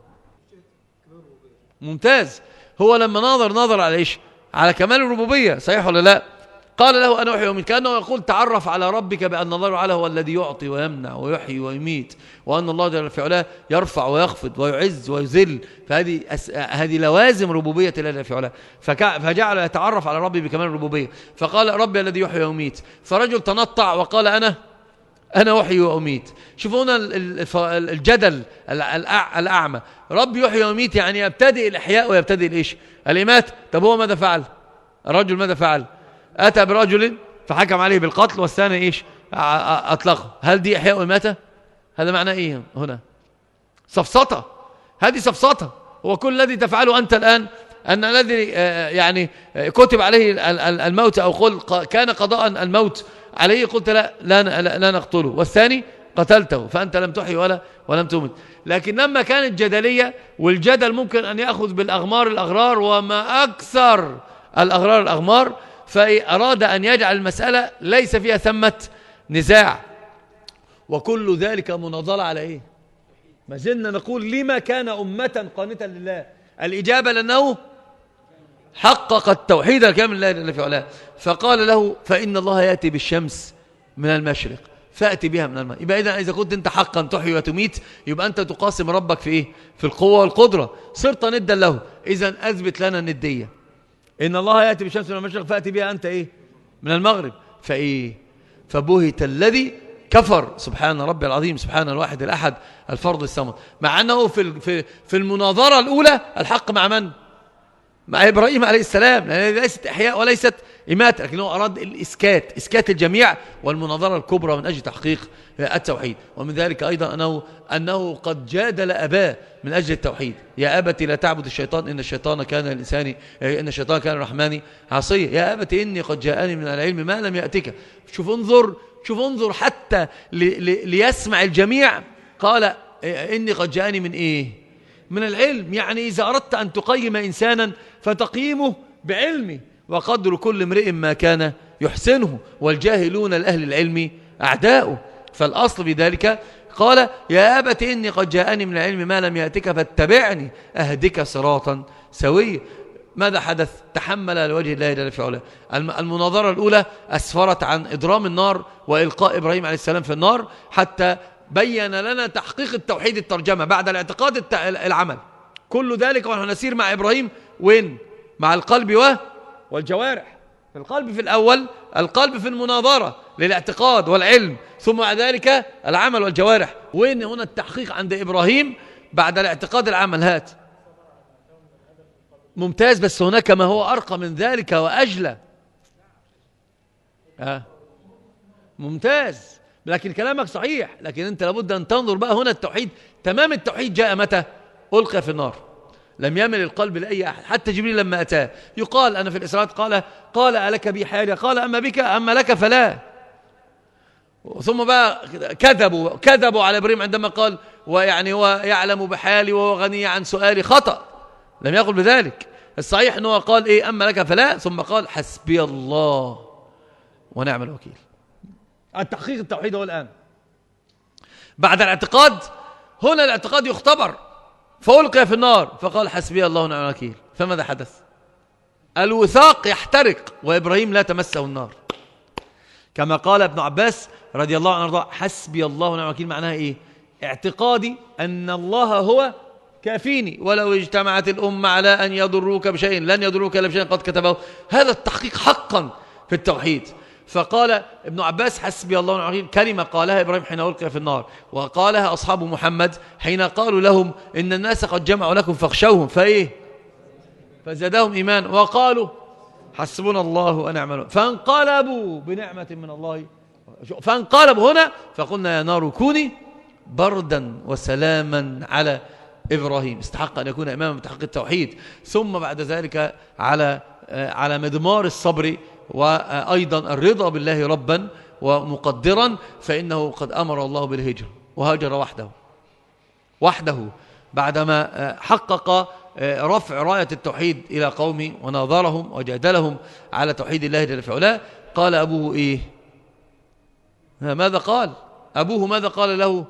ممتاز. هو لما ناظر ناظر على إيش؟ على كمال الربوبية، صحيح ولا لا؟ قال له أنا أحيي ويميت، كأنه يقول تعرف على ربك بأن الله تعالى هو الذي يعطي ويمنع ويحيي ويميت، وأن الله جل في علاه يرفع ويخفض ويعز ويذل. فهذه أس... هذه لوازم ربوبية الله جل في علاه. فك... فجعل يتعرف على ربي بكمال الربوبية، فقال ربي الذي يحيي ويميت. فرجل تنطع وقال أنا أنا أحيي وأميت. شوفوا هنا الجدل الأعمى، رب يحيي ويميت يعني يبتدئ الإحياء ويبتدئ الإيش؟ الإمات. طب هو ماذا فعل؟ الرجل ماذا فعل؟ أتى برجل فحكم عليه بالقتل والثاني إيش؟ أطلقه. هل دي إحياء وإماتة؟ هذا معناه إيه هنا؟ سفسطة. هذه سفسطة. هو كل الذي تفعله أنت الآن أن الذي يعني كتب عليه الموت أو قل كان قضاء الموت عليه قلت لا لا, لا, لا نقتله، والثاني قتلته فأنت لم تحي ولا ولم تمت. لكن لما كانت جدلية، والجدل ممكن أن يأخذ بالأغمار الأغرار وما أكثر الأغرار الأغمار، فأراد أن يجعل المسألة ليس فيها ثمة نزاع، وكل ذلك مناظرة على إيه؟ ما زلنا نقول لما كان أمة قانتا لله؟ الإجابة لأنه حقق التوحيد الكامل لله جل في علاه. فقال له فإن الله يأتي بالشمس من المشرق فأتي بها من المغرب. يبقى إذا إذا كنت أنت حقا تحيي وتميت يبقى أنت تقاسم ربك في إيه؟ في القوة والقدرة، صرت ندا له. إذا أثبت لنا الندية، إن الله يأتي بالشمس من المشرق فأتي بها أنت إيه؟ من المغرب. فإيه؟ فبهت الذي كفر. سبحان ربي العظيم، سبحان الواحد الأحد الفرد الصمد. مع أنه في في في المناظرة الأولى الحق مع من؟ مع إبراهيم عليه السلام، لأن ليست إحياء وليست إماتة، لكنه أراد الإسكات، إسكات الجميع والمناظرة الكبرى من أجل تحقيق التوحيد. ومن ذلك أيضا أنه, أنه قد جادل أباه من أجل التوحيد. يا أبت لا تعبد الشيطان إن الشيطان كان الإنسان إن الشيطان كان الرحمن عصيا. يا أبت إني قد جاءني من العلم ما لم يأتك. شوف انظر شوف انظر حتى ليسمع الجميع. قال إني قد جاءني من إيه؟ من العلم. يعني إذا أردت أن تقيم إنسانا فتقيمه بعلمه، وقدر كل امرئ ما كان يحسنه، والجاهلون لأهل العلم أعداؤه. فالأصل في ذلك قال يا أبت إني قد جاءني من العلم ما لم يأتك فاتبعني أهدك صراطا سويا. ماذا حدث؟ تحمل لوجه الله جل في علاه. المناظرة الأولى أسفرت عن إضرام النار وإلقاء إبراهيم عليه السلام في النار، حتى بين لنا تحقيق التوحيد الترجمة بعد الاعتقاد العمل. كل ذلك ونحن نسير مع إبراهيم وين؟ مع القلب والجوارح. في القلب في الأول، القلب في المناظرة للاعتقاد والعلم، ثم بعد ذلك العمل والجوارح. وين هنا التحقيق عند إبراهيم بعد الاعتقاد العمل؟ هات ممتاز. بس هناك ما هو أرقى من ذلك وأجلى. آه. ممتاز. لكن كلامك صحيح، لكن أنت لابد أن تنظر بقى هنا التوحيد. تمام التوحيد جاء متى؟ ألقى في النار، لم يمل القلب لأي أحد. حتى جبريل لما أتاه يقال أنا في الإسراء قال قال ألك بي حاجة؟ قال أما بك أما لك فلا. ثم بقى كذبوا كذبوا على إبراهيم عندما قال ويعني هو يعلم بحالي وهو غني عن سؤالي. خطأ، لم يقل بذلك. الصحيح أنه قال إيه؟ أما لك فلا، ثم قال حسبي الله ونعم الوكيل. التحقيق التوحيد هو الآن بعد الاعتقاد. هنا الاعتقاد يختبر، فألقي في النار فقال حسبي الله ونعم الوكيل. فماذا حدث؟ الوثاق يحترق وإبراهيم لا تمسه النار، كما قال ابن عباس رضي الله عنه وارضاه حسبي الله ونعم الوكيل. معناها إيه؟ اعتقادي أن الله هو كافيني، ولو اجتمعت الأمة على أن يضروك بشيء لن يضروك إلا بشيء قد كتبه. هذا التحقيق حقا في التوحيد. فقال ابن عباس حسبي الله ونعم الوكيل كلمة قالها إبراهيم حين ألقي في النار، وقالها أصحاب محمد حين قالوا لهم إن الناس قد جمعوا لكم فاخشوهم فإيه فزادهم إيمان وقالوا حسبنا الله ونعم الوكيل فانقلبوا بنعمة من الله. فانقلبوا هنا فقلنا يا نار كوني بردا وسلاما على إبراهيم. استحق أن يكون إماما بتحقيق التوحيد. ثم بعد ذلك على على مدمار الصبر وأيضا الرضا بالله ربا ومقدرا، فإنه قد أمر الله بالهجرة وهاجر وحده وحده بعدما حقق رفع راية التوحيد إلى قومه وناظرهم وجادلهم على توحيد الله جل في علاه. قال أبوه إيه؟ ماذا قال أبوه؟ ماذا قال له؟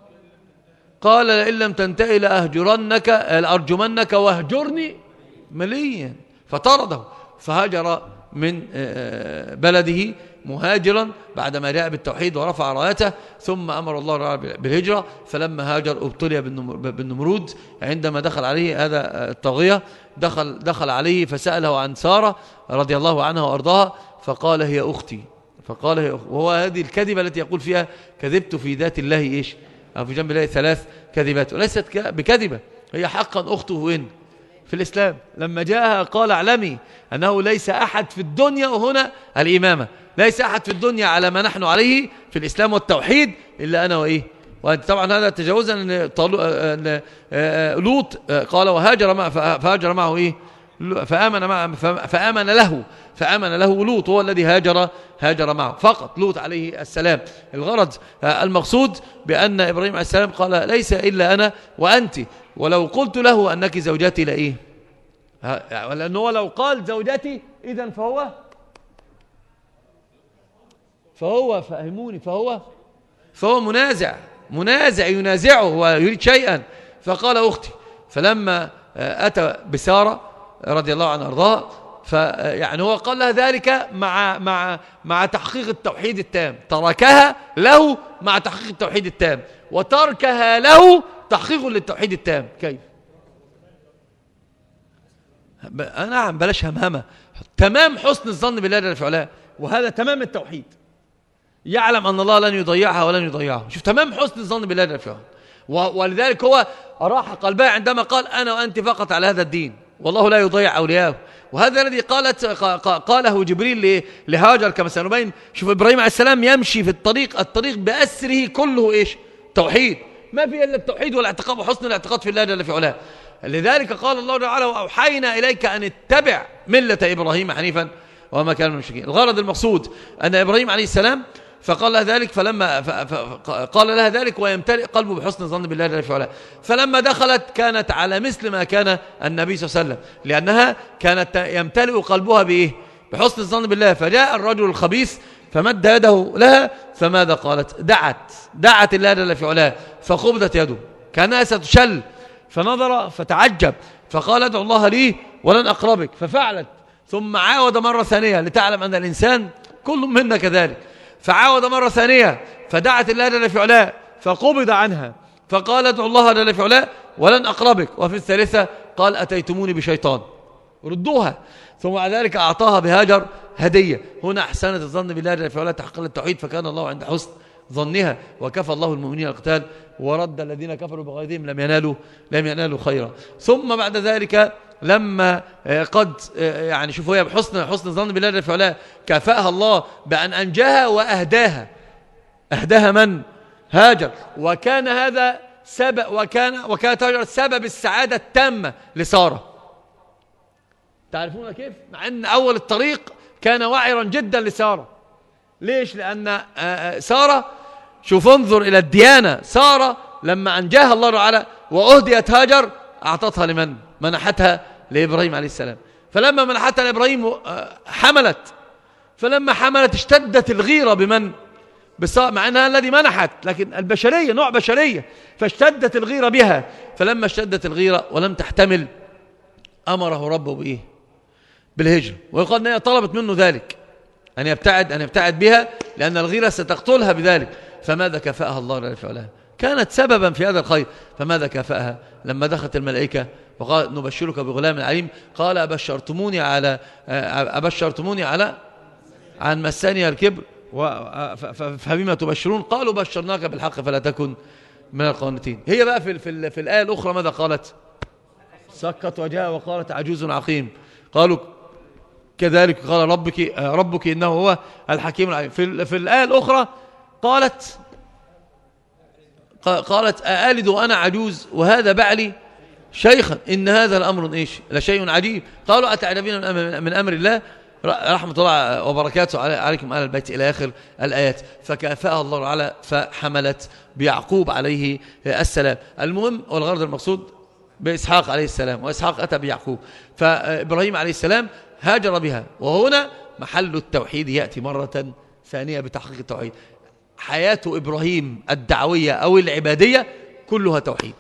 قال لئن لم تنتهي لأهجرنك لأرجمنك واهجرني مليا. فطرده فهاجر من بلده مهاجرا بعدما جاء بالتوحيد ورفع رايته. ثم أمر الله بالهجرة. فلما هاجر ابتلي بالنمرود عندما دخل عليه هذا الطاغية، دخل, دخل عليه فسأله عن سارة رضي الله عنها وأرضاها فقال هي أختي. فقال هي أختي، وهو هذه الكذبة التي يقول فيها كذبت في ذات الله إيش أو في جنب الله ثلاث كذبات، وليست بكذبة، هي حقا أخته وين في الإسلام. لما جاءها قال اعلمي أنه ليس أحد في الدنيا، وهنا الإمامة، ليس أحد في الدنيا على ما نحن عليه في الإسلام والتوحيد إلا أنا وإيه. وأنت طبعا هذا تجاوزا أن لوط قال وهاجر معه فهاجر معه إيه فآمن معه فآمن له فآمن له لوط، هو الذي هاجر هاجر معه فقط لوط عليه السلام. الغرض المقصود بأن إبراهيم عليه السلام قال ليس إلا أنا وأنت، ولو قلت له أنك زوجتي لإيه، لأنه لو قال زوجتي إذن فهو فهو فهموني فهو فهو منازع منازع ينازعه ويريد شيئا. فقال أختي. فلما أتى بسارة رضي الله عنها أرضاها، فيعني هو قال لها ذلك مع مع مع تحقيق التوحيد التام، تركها له مع تحقيق التوحيد التام، وتركها له تحقيق للتوحيد التام. كيف؟ نعم بلاش همهمة، تمام حسن الظن بالله جل في علاه، وهذا تمام التوحيد. يعلم أن الله لن يضيعها ولن يضيعه. شوف تمام حسن الظن بالله جل في علاه، ولذلك هو أراح قلبها عندما قال أنا وأنت فقط على هذا الدين والله لا يضيع أولياءه. وهذا الذي قالت قاله جبريل لهاجر كما سنبين. شوف إبراهيم عليه السلام يمشي في الطريق، الطريق بأسره كله إيش؟ توحيد، ما في إلا التوحيد والاعتقاد وحسن الاعتقاد في الله جل في علاه. لذلك قال الله تعالى وأوحينا إليك أن اتبع ملة إبراهيم حنيفا وما كان من المشركين. الغرض المقصود أن إبراهيم عليه السلام فقال لها ذلك، فلما قال لها ذلك ويمتلئ قلبه بحسن الظن بالله جل في علاه. فلما دخلت كانت على مثل ما كان النبي صلى الله عليه وسلم، لأنها كانت يمتلئ قلبها بإيه؟ بحسن الظن بالله. فجاء الرجل الخبيث فمد يده لها، فماذا قالت؟ دعت دعت الله جل في علاه، فقبضت يده كانها ستشل، فنظر فتعجب فقال ادعو الله لي ولن أقربك، ففعلت. ثم عاود مرة ثانية لتعلم أن الإنسان كل منا كذلك، فعاود مرة ثانية فدعت الله جل في علاه فقبض عنها، فقال ادعو الله جل في علاه ولن أقربك. وفي الثالثة قال أتيتموني بشيطان ردوها. ثم بعد ذلك أعطاها بهاجر هدية. هنا أحسنت الظن بالله جل في علاه تحقق التوحيد، فكان الله عند حسن ظنها، وكفى الله المؤمنين القتال ورد الذين كفروا بغيظهم لم ينالوا لم ينالوا خيرا. ثم بعد ذلك لما قد يعني شوفوا هي بحسن حسن الظن بالله جل في علاه كافأها الله بأن أنجاها وأهداها. أهداها من؟ هاجر. وكان هذا سبب وكان وكانت هاجر سبب السعادة التامة لسارة. تعرفون كيف؟ مع أن أول الطريق كان وعرا جدا لسارة. ليش؟ لأن سارة شوف انظر إلى الديانة. سارة لما أنجاها الله تعالى وأهديت هاجر أعطتها لمن؟ منحتها لإبراهيم عليه السلام. فلما منحتها لإبراهيم حملت، فلما حملت اشتدت الغيرة بمن؟ مع أنها الذي منحت، لكن البشرية نوع بشرية، فاشتدت الغيرة بها. فلما اشتدت الغيرة ولم تحتمل أمره ربه بإيه؟ بالهجرة. ويقال أنها طلبت منه ذلك، أن يبتعد أن يبتعد بها، لأن الغيرة ستقتلها بذلك. فماذا كفأها الله جل في علاه؟ كانت سببا في هذا الخير. فماذا كافأها لما دخلت الملائكة وقال نبشرك بغلام عليم؟ قال أبشرتموني على أبشرتموني على عن مساني الكبر فبما تبشرون؟ قالوا بشرناك بالحق فلا تكن من القانتين. هي بقى في, في, في الآية الأخرى ماذا قالت؟ سكت وجهها وقالت عجوز عقيم. قالوا كذلك قال ربك ربك إنه هو الحكيم العليم. في, في الآية الأخرى قالت قالت أألد وأنا عجوز وهذا بعلي شيخا إن هذا الأمر إيش لشيء عجيب. قالوا أتعجبين من أمر الله رحمة الله وبركاته عليكم أهل البيت إلى آخر الآيات. فكافأها الله تعالى فحملت بيعقوب عليه السلام. المهم والغرض المقصود بإسحاق عليه السلام، وإسحاق أتى بيعقوب. فإبراهيم عليه السلام هاجر بها، وهنا محل التوحيد يأتي مرة ثانية بتحقيق التوحيد. حياة إبراهيم الدعوية أو العبادية كلها توحيد.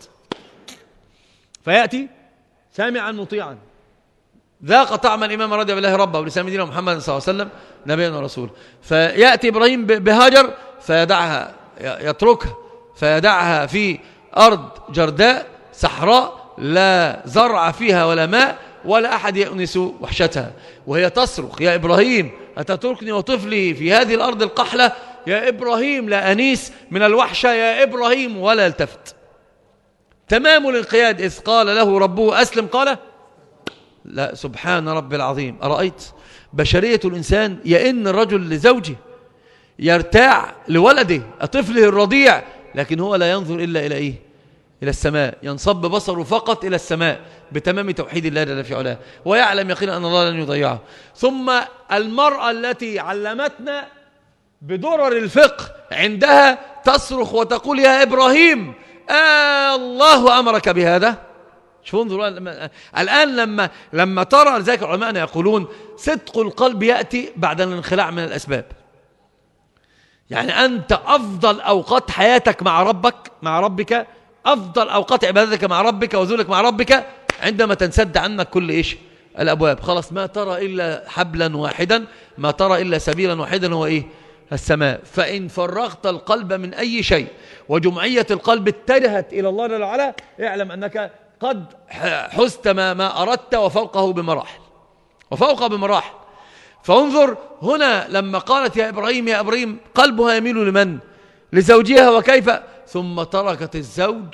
فيأتي سامعا مطيعا ذاق طعم الإمام رضي بالله ربه ولسان دينه محمد صلى الله عليه وسلم نبيا ورسولا. فيأتي إبراهيم بهاجر فيدعها يتركها فيدعها في أرض جرداء صحراء لا زرع فيها ولا ماء ولا أحد يأنس وحشتها، وهي تصرخ يا إبراهيم أتتركني وطفلي في هذه الأرض القحلة؟ يا إبراهيم لا أنيس من الوحشة يا إبراهيم، ولا التفت. تمام الانقياد. إذ قال له ربه أسلم قال لا سبحان رب العظيم. أرأيت بشرية الإنسان يئن الرجل لزوجه، يرتاع لولده طفله الرضيع، لكن هو لا ينظر إلا إلى إيه؟ إلى السماء، ينصب بصره فقط إلى السماء بتمام توحيد الله جل في علاه، ويعلم يقينا أن الله لن يضيعه. ثم المرأة التي علمتنا بدرر الفقه عندها تصرخ وتقول يا إبراهيم آه الله أمرك بهذا. شوفوا انظروا الآن لما لما ترى ذلك العلماء يقولون صدق القلب يأتي بعد الانخلاع من الأسباب. يعني أنت أفضل أوقات حياتك مع ربك مع ربك أفضل أوقات عبادتك مع ربك وذلك مع ربك عندما تنسد عنك كل إيش الأبواب. خلاص ما ترى إلا حبلا واحدا، ما ترى إلا سبيلا واحدا، هو إيه؟ السماء. فإن فرغت القلب من أي شيء وجمعية القلب اتجهت إلى الله جل وعلا اعلم أنك قد حزت ما, ما أردت وفوقه بمراحل وفوقه بمراحل. فانظر هنا لما قالت يا إبراهيم يا إبراهيم قلبها يميل لمن؟ لزوجها. وكيف؟ ثم تركت الزوج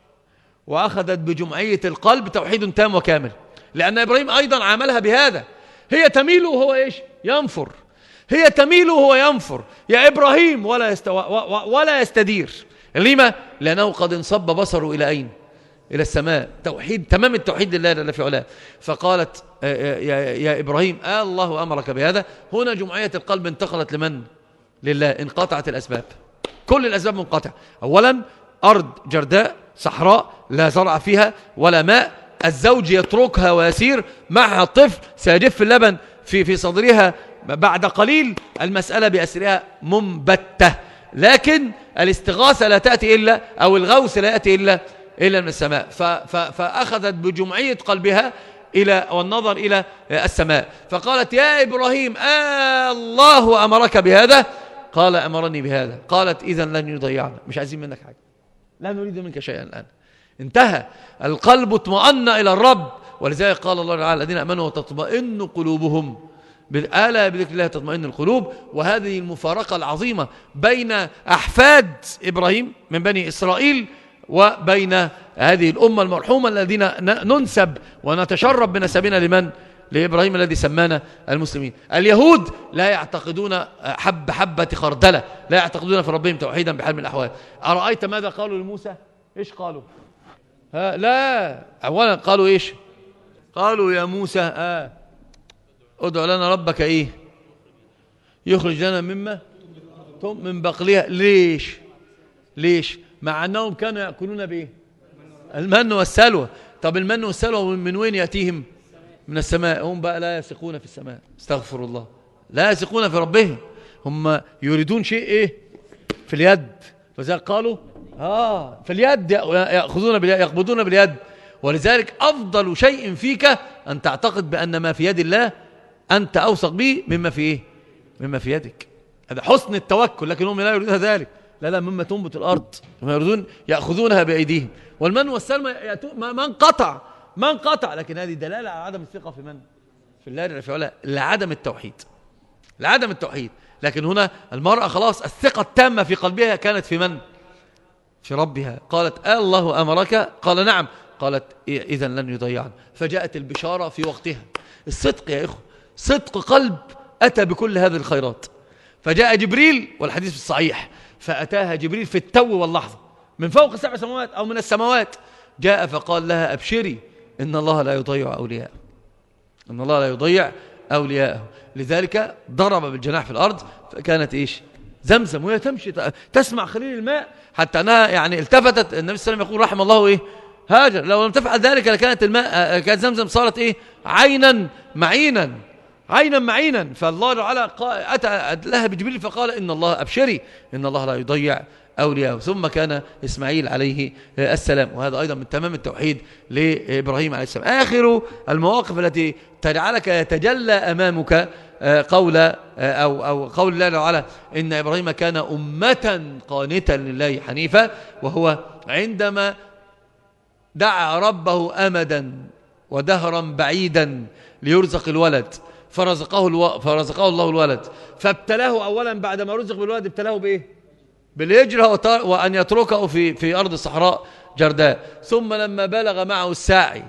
وأخذت بجمعية القلب توحيد تام وكامل، لأن إبراهيم أيضا عاملها بهذا. هي تميل وهو إيش؟ ينفر. هي تميل وهو ينفر يا إبراهيم ولا, يستو... ولا يستدير. لما؟ لأنه قد انصب بصره إلى أين؟ إلى السماء. توحيد تمام التوحيد لله جل في علاه. فقالت يا, يا إبراهيم آه الله أمرك بهذا. هنا جمعية القلب انتقلت لمن؟ لله. انقطعت الأسباب، كل الأسباب منقطعة. أولا أرض جرداء صحراء لا زرع فيها ولا ماء، الزوج يتركها ويسير معها الطفل سيجف اللبن في في صدرها بعد قليل، المسألة بأسرها منبتة. لكن الاستغاثة لا تأتي إلا أو الغوث لا يأتي إلا إلا من السماء. فأخذت بجمعية قلبها إلى والنظر إلى السماء. فقالت يا إبراهيم آه الله أمرك بهذا؟ قال أمرني بهذا. قالت إذن لن يضيعنا، مش عايزين منك حاجة، لا نريد منك شيئا الآن. انتهى القلب اطمأن إلى الرب. ولذلك قال الله تعالى الذين آمنوا وتطمئن قلوبهم ألا بذكر الله تطمئن القلوب. وهذه المفارقة العظيمة بين أحفاد إبراهيم من بني إسرائيل وبين هذه الأمة المرحومة الذين ننسب ونتشرب بنسبنا لمن؟ لإبراهيم الذي سمانا المسلمين. اليهود لا يعتقدون حب حبة خردلة، لا يعتقدون في ربهم توحيدا بحال من الأحوال. أرأيت ماذا قالوا لموسى؟ إيش قالوا؟ ها لا أولا قالوا إيش؟ قالوا يا موسى آه ادعو لنا ربك إيه؟ يخرج لنا مما من بقلها. ليش؟ ليش؟ مع أنهم كانوا يأكلون بإيه؟ المن والسلوى. طب المن والسلوى من وين يأتيهم؟ من السماء. هم بقى لا يثقون في السماء، استغفر الله، لا يثقون في ربهم، هم يريدون شيء إيه؟ في اليد. فذلك قالوا آه في اليد يأخذون باليد يقبضون باليد. ولذلك أفضل شيء فيك أن تعتقد بأن ما في يد الله أنت أوثق به مما في إيه؟ مما في يدك. هذا حسن التوكل. لكن هم لا يريدون ذلك، لا لا مما تنبت الأرض ما يريدون يأخذونها بأيديهم. والمن والسلمى ما انقطع ما انقطع، لكن هذه دلالة على عدم الثقة في من؟ في الله جل في علاه، لعدم التوحيد لعدم التوحيد. لكن هنا المرأة خلاص الثقة التامة في قلبها كانت في من؟ في ربها. قالت آه الله أمرك؟ قال نعم. قالت إذا لن يضيعنا. فجاءت البشارة في وقتها. الصدق يا إخوة، صدق قلب أتى بكل هذه الخيرات. فجاء جبريل والحديث في الصحيح، فأتاها جبريل في التو واللحظة من فوق سبع سماوات أو من السماوات، جاء فقال لها أبشري إن الله لا يضيع أولياءه، إن الله لا يضيع أولياءه. لذلك ضرب بالجناح في الأرض فكانت إيش؟ زمزم. وهي تمشي تسمع خليل الماء حتى أنها يعني التفتت. النبي صلى الله عليه وسلم يقول رحم الله إيه؟ هاجر. لو لم تفعل ذلك لكانت الماء كانت زمزم صارت إيه؟ عينا معينا عينا معينا. فالله تعالى أتى لها بجبريل فقال إن الله أبشري إن الله لا يضيع أولياءه. ثم كان إسماعيل عليه السلام، وهذا أيضا من تمام التوحيد لإبراهيم عليه السلام. آخر المواقف التي تجعلك يتجلى أمامك قول أو, أو قول الله تعالى إن إبراهيم كان أمة قانتا لله حنيفا، وهو عندما دعا ربه أمدا ودهرا بعيدا ليرزق الولد، فرزقه, الو... فرزقه الله الولد، فابتلاه أولا بعد ما رزق بالولد ابتلاه بإيه؟ بالهجرة وأن يتركه في, في أرض الصحراء جرداء. ثم لما بلغ معه الساعي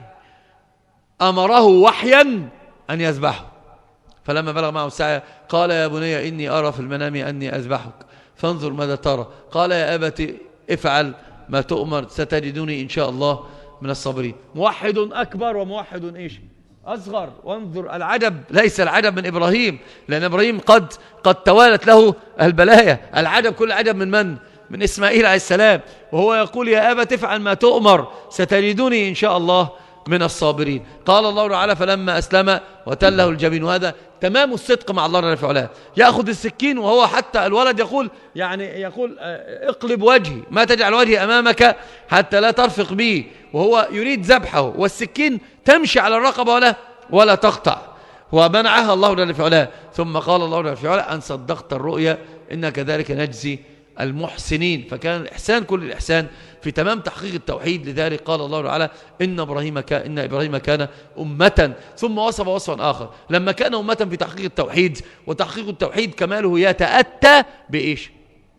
أمره وحيا أن يذبحه، فلما بلغ معه الساعي قال يا بني إني أرى في المنام أني أذبحك فانظر ماذا ترى. قال يا أبت افعل ما تؤمر ستجدني إن شاء الله من الصابرين. موحد أكبر وموحد إيش؟ أصغر. وانظر العجب، ليس العجب من إبراهيم، لأن إبراهيم قد قد توالت له البلايا. العجب كل عجب من من؟ من إسماعيل عليه السلام، وهو يقول يا أبا تفعل ما تؤمر ستجدني إن شاء الله من الصابرين. قال الله تعالى فلما أسلم وتله الجبين. وهذا تمام الصدق مع الله رفع علاه. يأخذ السكين وهو حتى الولد يقول يعني يقول اقلب وجهي ما تجعل وجهي أمامك حتى لا ترفق بي، وهو يريد ذبحه والسكين تمشي على الرقبة ولا ولا تقطع، ومنعها الله رفع علاه. ثم قال الله رفع علاه أن صدقت الرؤيا إن كذلك نجزي المحسنين. فكان الإحسان كل الإحسان في تمام تحقيق التوحيد. لذلك قال الله تعالى إن إبراهيم كان, إن إبراهيم كان أمة. ثم وصف وصفا آخر لما كان أمة في تحقيق التوحيد. وتحقيق التوحيد كماله يتأتى بإيش؟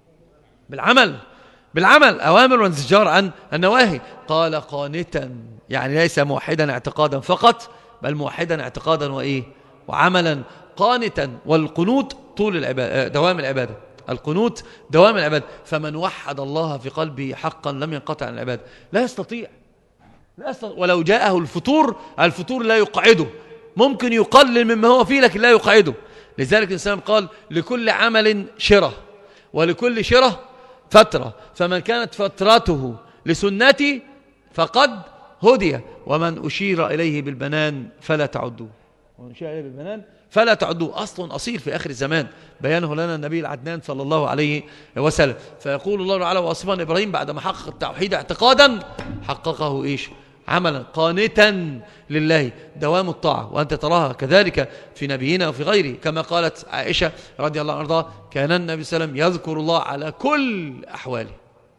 بالعمل بالعمل أوامر وانزجار عن النواهي. قال قانتا، يعني ليس موحدا اعتقادا فقط بل موحدا اعتقادا وإيه؟ وعملا. قانتا، والقنوت طول العبادة، دوام العبادة. القنوت دوام العبادة. فمن وحد الله في قلبه حقا لم ينقطع عن العبادة. لا يستطيع لا يستطيع ولو جاءه الفطور الفطور لا يقعده، ممكن يقلل مما هو فيه لكن لا يقعده. لذلك الإنسان قال لكل عمل شرة ولكل شرة فترة، فمن كانت فترته لسنتي فقد هدي، ومن أشير إليه بالبنان فلا تعدوه ومن أشير إليه بالبنان فلا تعدوه. أصل أصيل في آخر الزمان بيانه لنا النبي العدنان صلى الله عليه وسلم. فيقول الله تعالى واصفا إبراهيم بعدما حقق التوحيد اعتقادا حققه إيش؟ عملا. قانتا لله، دوام الطاعة. وأنت تراها كذلك في نبينا وفي غيره، كما قالت عائشة رضي الله عنها كان النبي صلى الله عليه وسلم يذكر الله على كل أحواله.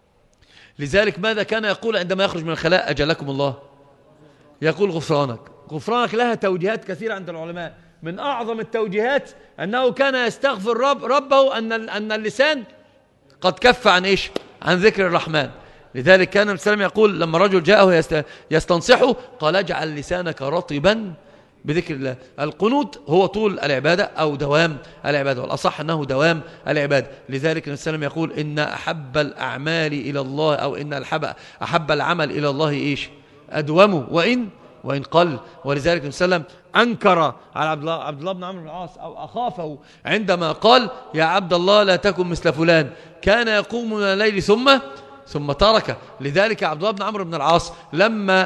لذلك ماذا كان يقول عندما يخرج من الخلاء؟ أجلكم الله، يقول غفرانك. غفرانك لها توجيهات كثيرة عند العلماء. من أعظم التوجيهات أنه كان يستغفر رب ربه أن أن اللسان قد كف عن إيش؟ عن ذكر الرحمن. لذلك كان النبي صلى الله عليه وسلم يقول لما رجل جاءه يستنصحه قال اجعل لسانك رطبا بذكر الله. القنوت هو طول العبادة أو دوام العبادة، والأصح أنه دوام العبادة. لذلك النبي صلى الله عليه وسلم يقول إن أحب الأعمال إلى الله أو إن الحب أحب العمل إلى الله إيش؟ أدومه وإن وإن قل. ولذلك النبي صلى الله عليه وسلم أنكر على عبد الله, عبد الله بن عمرو بن العاص أو أخافه عندما قال يا عبد الله لا تكن مثل فلان كان يقوم من الليل ثم ثم ترك. لذلك عبد الله بن عمرو بن العاص لما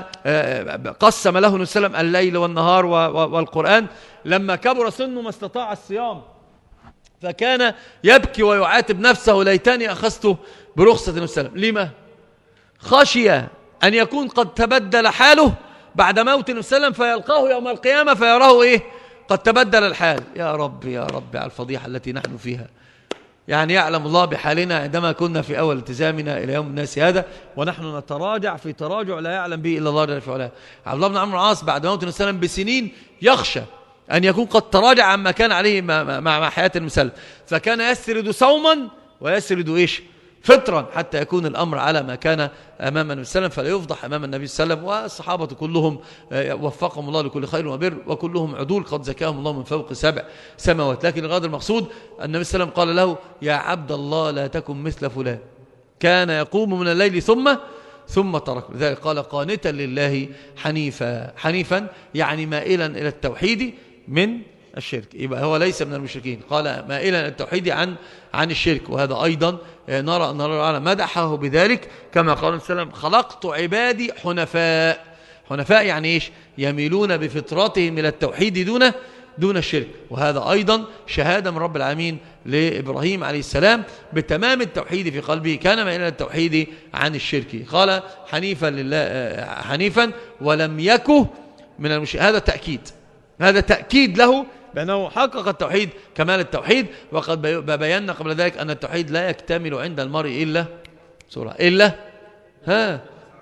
قسم له النبي صلى الله عليه وسلم الليل والنهار والقرآن، لما كبر سنه ما استطاع الصيام فكان يبكي ويعاتب نفسه ليتني أخذته برخصة النبي صلى الله عليه وسلم. لما؟ خشي أن يكون قد تبدل حاله بعد موت النبي صلى الله عليه وسلم فيلقاه يوم القيامة فيراه إيه؟ قد تبدل الحال. يا رب يا رب على الفضيحة التي نحن فيها. يعني يعلم الله بحالنا عندما كنا في أول التزامنا إلى يوم الناس هذا، ونحن نتراجع في تراجع لا يعلم به إلا الله جل في علاه. عبد الله بن عمرو العاص بعد موت النبي صلى الله عليه وسلم بسنين يخشى أن يكون قد تراجع عما كان عليه مع, مع حياة المسلم، فكان يسرد صوما ويسرد إيش فطرا حتى يكون الأمر على ما كان أمام النبي صلى الله عليه وسلم، فلا يفضح أمام النبي صلى الله عليه وسلم. والصحابة كلهم وفقهم الله لكل خير وبر، وكلهم عدول قد زكاهم الله من فوق سبع سماوات. لكن الغرض المقصود النبي صلى الله عليه وسلم قال له: يا عبد الله لا تكن مثل فلان كان يقوم من الليل ثم ثم ترك. لذلك قال: قانتا لله حنيفا. حنيفا يعني مائلا إلى التوحيد من الشرك، يبقى هو ليس من المشركين. قال مائلا إلى التوحيد عن عن الشرك. وهذا أيضا نرى أن الله تعالى مدحه بذلك كما قال النبي صلى الله عليه وسلم: خلقت عبادي حنفاء. حنفاء يعني إيش؟ يميلون بفطرتهم إلى التوحيد دون دون الشرك. وهذا أيضا شهادة من رب العالمين لإبراهيم عليه السلام بتمام التوحيد في قلبه، كان مائلا إلى التوحيد عن الشرك. قال حنيفا لله حنيفا ولم يكن من المشركين. هذا تأكيد، هذا تأكيد له بأنه حقق التوحيد كمال التوحيد. وقد بينا قبل ذلك أن التوحيد لا يكتمل عند المرء إلا سورة إلا ها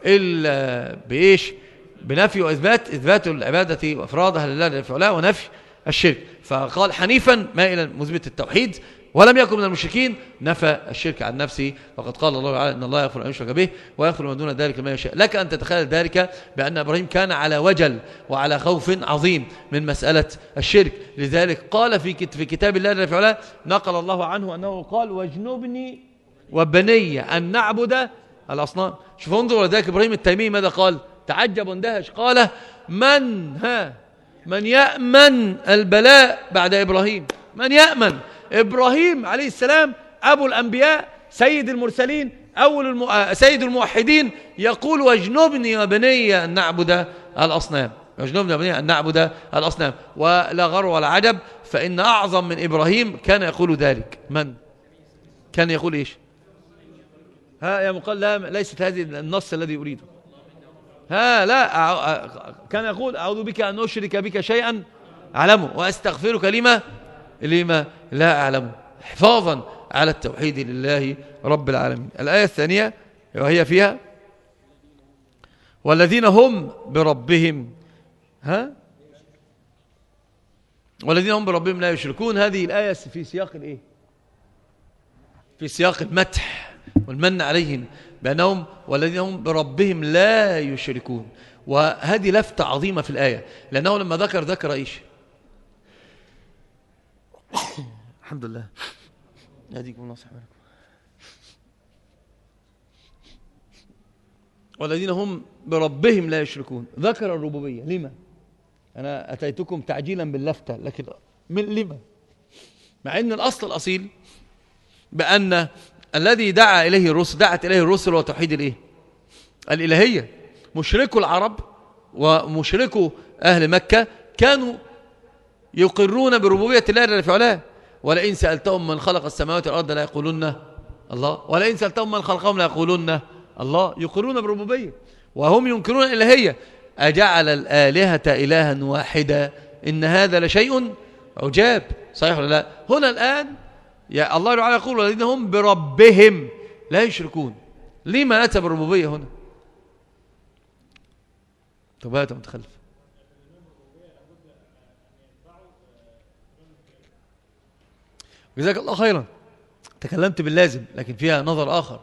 إلا بإيش؟ بنفي وإثبات، إثبات العبادة وإفرادها لله جل وعلا ونفي الشرك. فقال حنيفا مائلا مثبت التوحيد ولم يكن من المشركين، نفى الشرك عن نفسه. وقد قال الله تعالى: إن الله يغفر أن يشرك به ويغفر ما دون ذلك لمن يشاء. لك أن تتخيل ذلك بأن إبراهيم كان على وجل وعلى خوف عظيم من مسألة الشرك. لذلك قال في في كتاب الله جل وعلا، نقل الله عنه أنه قال: واجنبني وبني أن نعبد الأصنام. شوفوا انظروا لذلك إبراهيم التيمي ماذا قال؟ تعجب واندهش. قال: من ها من يأمن البلاء بعد إبراهيم؟ من يأمن؟ إبراهيم عليه السلام أبو الأنبياء، سيد المرسلين، أول الم... سيد الموحدين، يقول: واجنبني وبني أن نعبد الأصنام. واجنبني وبني أن نعبد الأصنام. ولا غر ولا عجب، فإن أعظم من إبراهيم كان يقول ذلك. من كان يقول إيش؟ ها يا مقال، لا ليست هذه النص الذي أريده. ها لا، كان يقول: أعوذ بك أن أشرك بك شيئا أعلمه وأستغفرك لما لما لا أعلمه، حفاظا على التوحيد لله رب العالمين. الآية الثانية وهي فيها: والذين هم بربهم ها والذين هم بربهم لا يشركون. هذه الآية في سياق الإيه؟ في سياق المدح والمن عليهم بأنهم والذين هم بربهم لا يشركون. وهذه لفتة عظيمة في الآية، لأنه لما ذكر ذكر إيش؟ الحمد لله يهديكم الله ويصلح بالكم. والذين هم بربهم لا يشركون. ذكر الربوبية. لما؟ أنا أتيتكم تعجيلا باللفتة، لكن من لما؟ مع أن الأصل الأصيل بأن الذي دعا إليه الرسل دعت إليه الرسل وتوحيد الإيه؟ الإلهية. مشركوا العرب ومشركوا أهل مكة كانوا يقرون بربوبية الله جل وعلا. ولئن سألتهم من خلق السماوات والأرض لا يقولون الله، ولئن سألتهم من خلقهم لا يقولون الله. يقرون بربوبية وهم ينكرون الإلهية. أجعل الآلهة إلها واحدا إن هذا لشيء عجاب. صحيح ولا لا؟ هنا الآن يا الله تعالى يقول: والذين هم بربهم لا يشركون. لما أتى بالربوبية هنا؟ طب هذا متخلف. جزاك الله خيرا. تكلمت باللازم لكن فيها نظر آخر.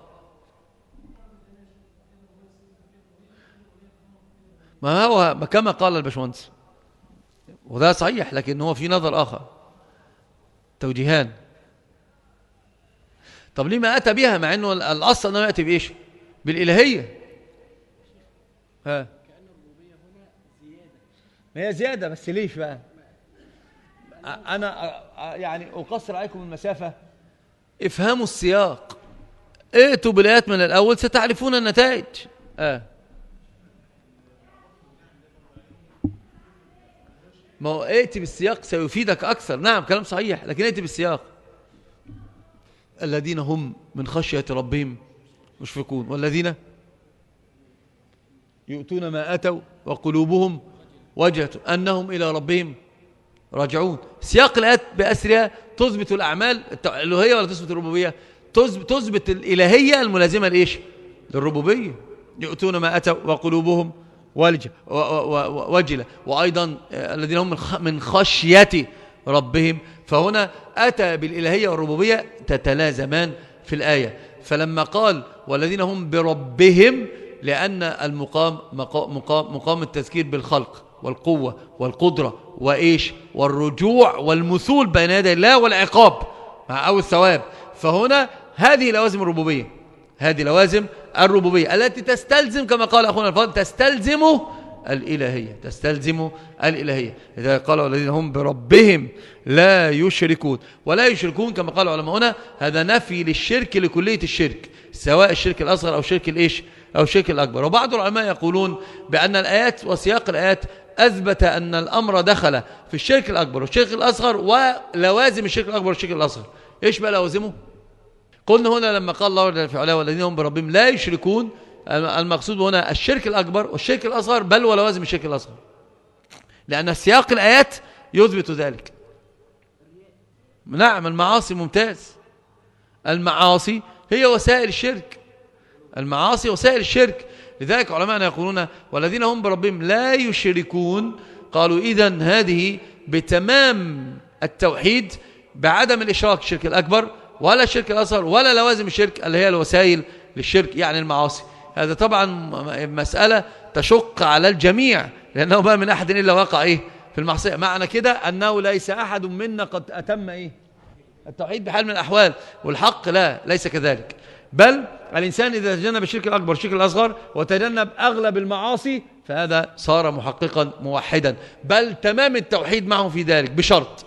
ما هو كما قال الباشمهندس، وده صحيح، لكن هو في نظر آخر، توجيهان. طب لما أتى بها مع أنه الأصل أنه يأتي بإيش؟ بالإلهية. ها ما هي زيادة، بس ليش بقى؟ أنا يعني أقصر عليكم المسافة. افهموا السياق، ائتوا بالآيات من الأول ستعرفون النتائج. آه. ما هو ائتي بالسياق سيفيدك أكثر. نعم كلام صحيح، لكن ائتي بالسياق. الذين هم من خشية ربهم مشفقون والذين يؤتون ما أتوا وقلوبهم وجهة أنهم إلى ربهم راجعون. سياق الآيات بأسرها تثبت الأعمال الألوهية ولا تثبت الربوبية؟ تثبت الإلهية الملازمة لإيش؟ للربوبية. يؤتون ما أتوا وقلوبهم وجلة، وأيضا الذين هم من خشية ربهم. فهنا أتى بالإلهية والربوبية تتلازمان في الآية. فلما قال والذين هم بربهم، لأن المقام مقام, مقام التذكير بالخلق والقوة والقدرة وإيش والرجوع والمثول بين يدي الله والعقاب أو الثواب. فهنا هذه لوازم الربوبية، هذه لوازم الربوبية التي تستلزم كما قال أخونا الفاضل تستلزم الإلهية، تستلزم الإلهية. إذا قالوا الذين هم بربهم لا يشركون، ولا يشركون كما قال علماؤنا هذا نفي للشرك لكلية الشرك، سواء الشرك الأصغر أو الشرك الإيش أو الشرك الأكبر. وبعض العلماء يقولون بأن الآيات وسياق الآيات أثبت أن الأمر دخل في الشرك الأكبر والشرك الأصغر ولوازم الشرك الأكبر والشرك الأصغر. إيش بقى لوازمه؟ قلنا هنا لما قال الله جل وعلا والذين هم بربهم لا يشركون، المقصود هنا الشرك الأكبر والشرك الأصغر، بل ولوازم الشرك الأصغر، لأن سياق الآيات يثبت ذلك. نعم المعاصي ممتاز، المعاصي هي وسائل الشرك، المعاصي وسائل الشرك. لذلك علماءنا يقولون والذين هم بربهم لا يشركون، قالوا إذن هذه بتمام التوحيد بعدم الإشراك الشرك الأكبر ولا الشرك الأصغر ولا لوازم الشرك اللي هي الوسائل للشرك يعني المعاصي. هذا طبعا مسألة تشق على الجميع، لأنه ما من أحد إلا وقع إيه في المعصية. معنى كده أنه ليس أحد منا قد أتم إيه التوحيد بحال من الأحوال، والحق لا ليس كذلك، بل الإنسان إذا تجنب الشرك الأكبر والشرك الأصغر وتجنب أغلب المعاصي فهذا صار محققا موحدا، بل تمام التوحيد معه في ذلك، بشرط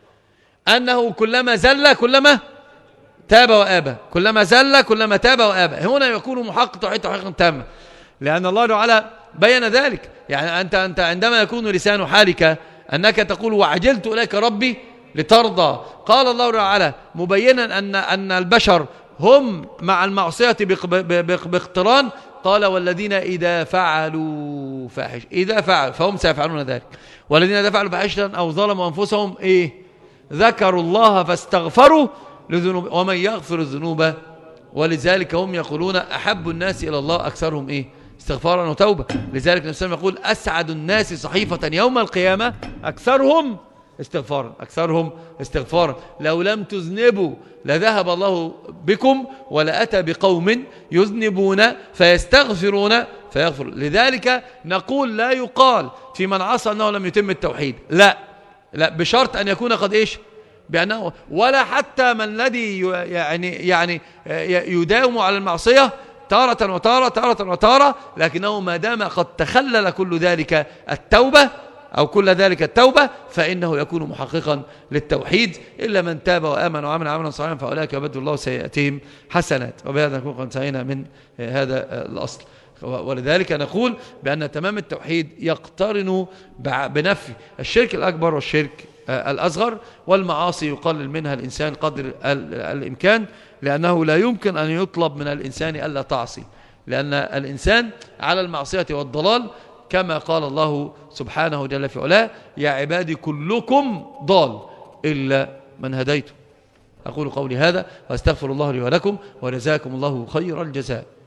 أنه كلما زل كلما تاب وآبى، كلما زل كلما تاب وآبى، هنا يكون محقق توحيد توحيدا تاما، لأن الله تعالى بين ذلك. يعني أنت أنت عندما يكون لسان حالك أنك تقول وعجلت إليك ربي لترضى، قال الله تعالى مبينا أن أن البشر هم مع المعصية باقتران، قال والذين إذا فعلوا فاحش إذا فعلوا فهم سيفعلون ذلك، والذين إذا فعلوا فاحشة أو ظلموا أنفسهم إيه ذكروا الله فاستغفروا لذنوب ومن يغفر الذنوب، ولذلك هم يقولون أحب الناس إلى الله أكثرهم إيه استغفارا وتوبة. لذلك النبي صلى الله عليه وسلم يقول أسعد الناس صحيفة يوم القيامة أكثرهم استغفارا، أكثرهم استغفارا. لو لم تذنبوا لذهب الله بكم ولأتى بقوم يذنبون فيستغفرون فيغفر. لذلك نقول لا يقال في من عصى أنه لم يتم التوحيد، لا لا، بشرط أن يكون قد إيش بأنه، ولا حتى من الذي يعني يعني يداوم على المعصية تارة وتارة تارة وتارة، لكنه ما دام قد تخلل كل ذلك التوبة أو كل ذلك التوبة فإنه يكون محققا للتوحيد، إلا من تاب وآمن وعمل عملا صالحا فأولئك يبدل الله سيئاتهم حسنات. وبهذا نكون قد انتهينا من هذا الأصل. ولذلك نقول بأن تمام التوحيد يقترن بنفي الشرك الأكبر والشرك الأصغر، والمعاصي يقلل منها الإنسان قدر الإمكان، لأنه لا يمكن أن يطلب من الإنسان ألا تعصي، لأن الإنسان على المعصية والضلال كما قال الله سبحانه جل في علاه يا عبادي كلكم ضال إلا من هديته. أقول قولي هذا وأستغفر الله لي ولكم وجزاكم الله خير الجزاء.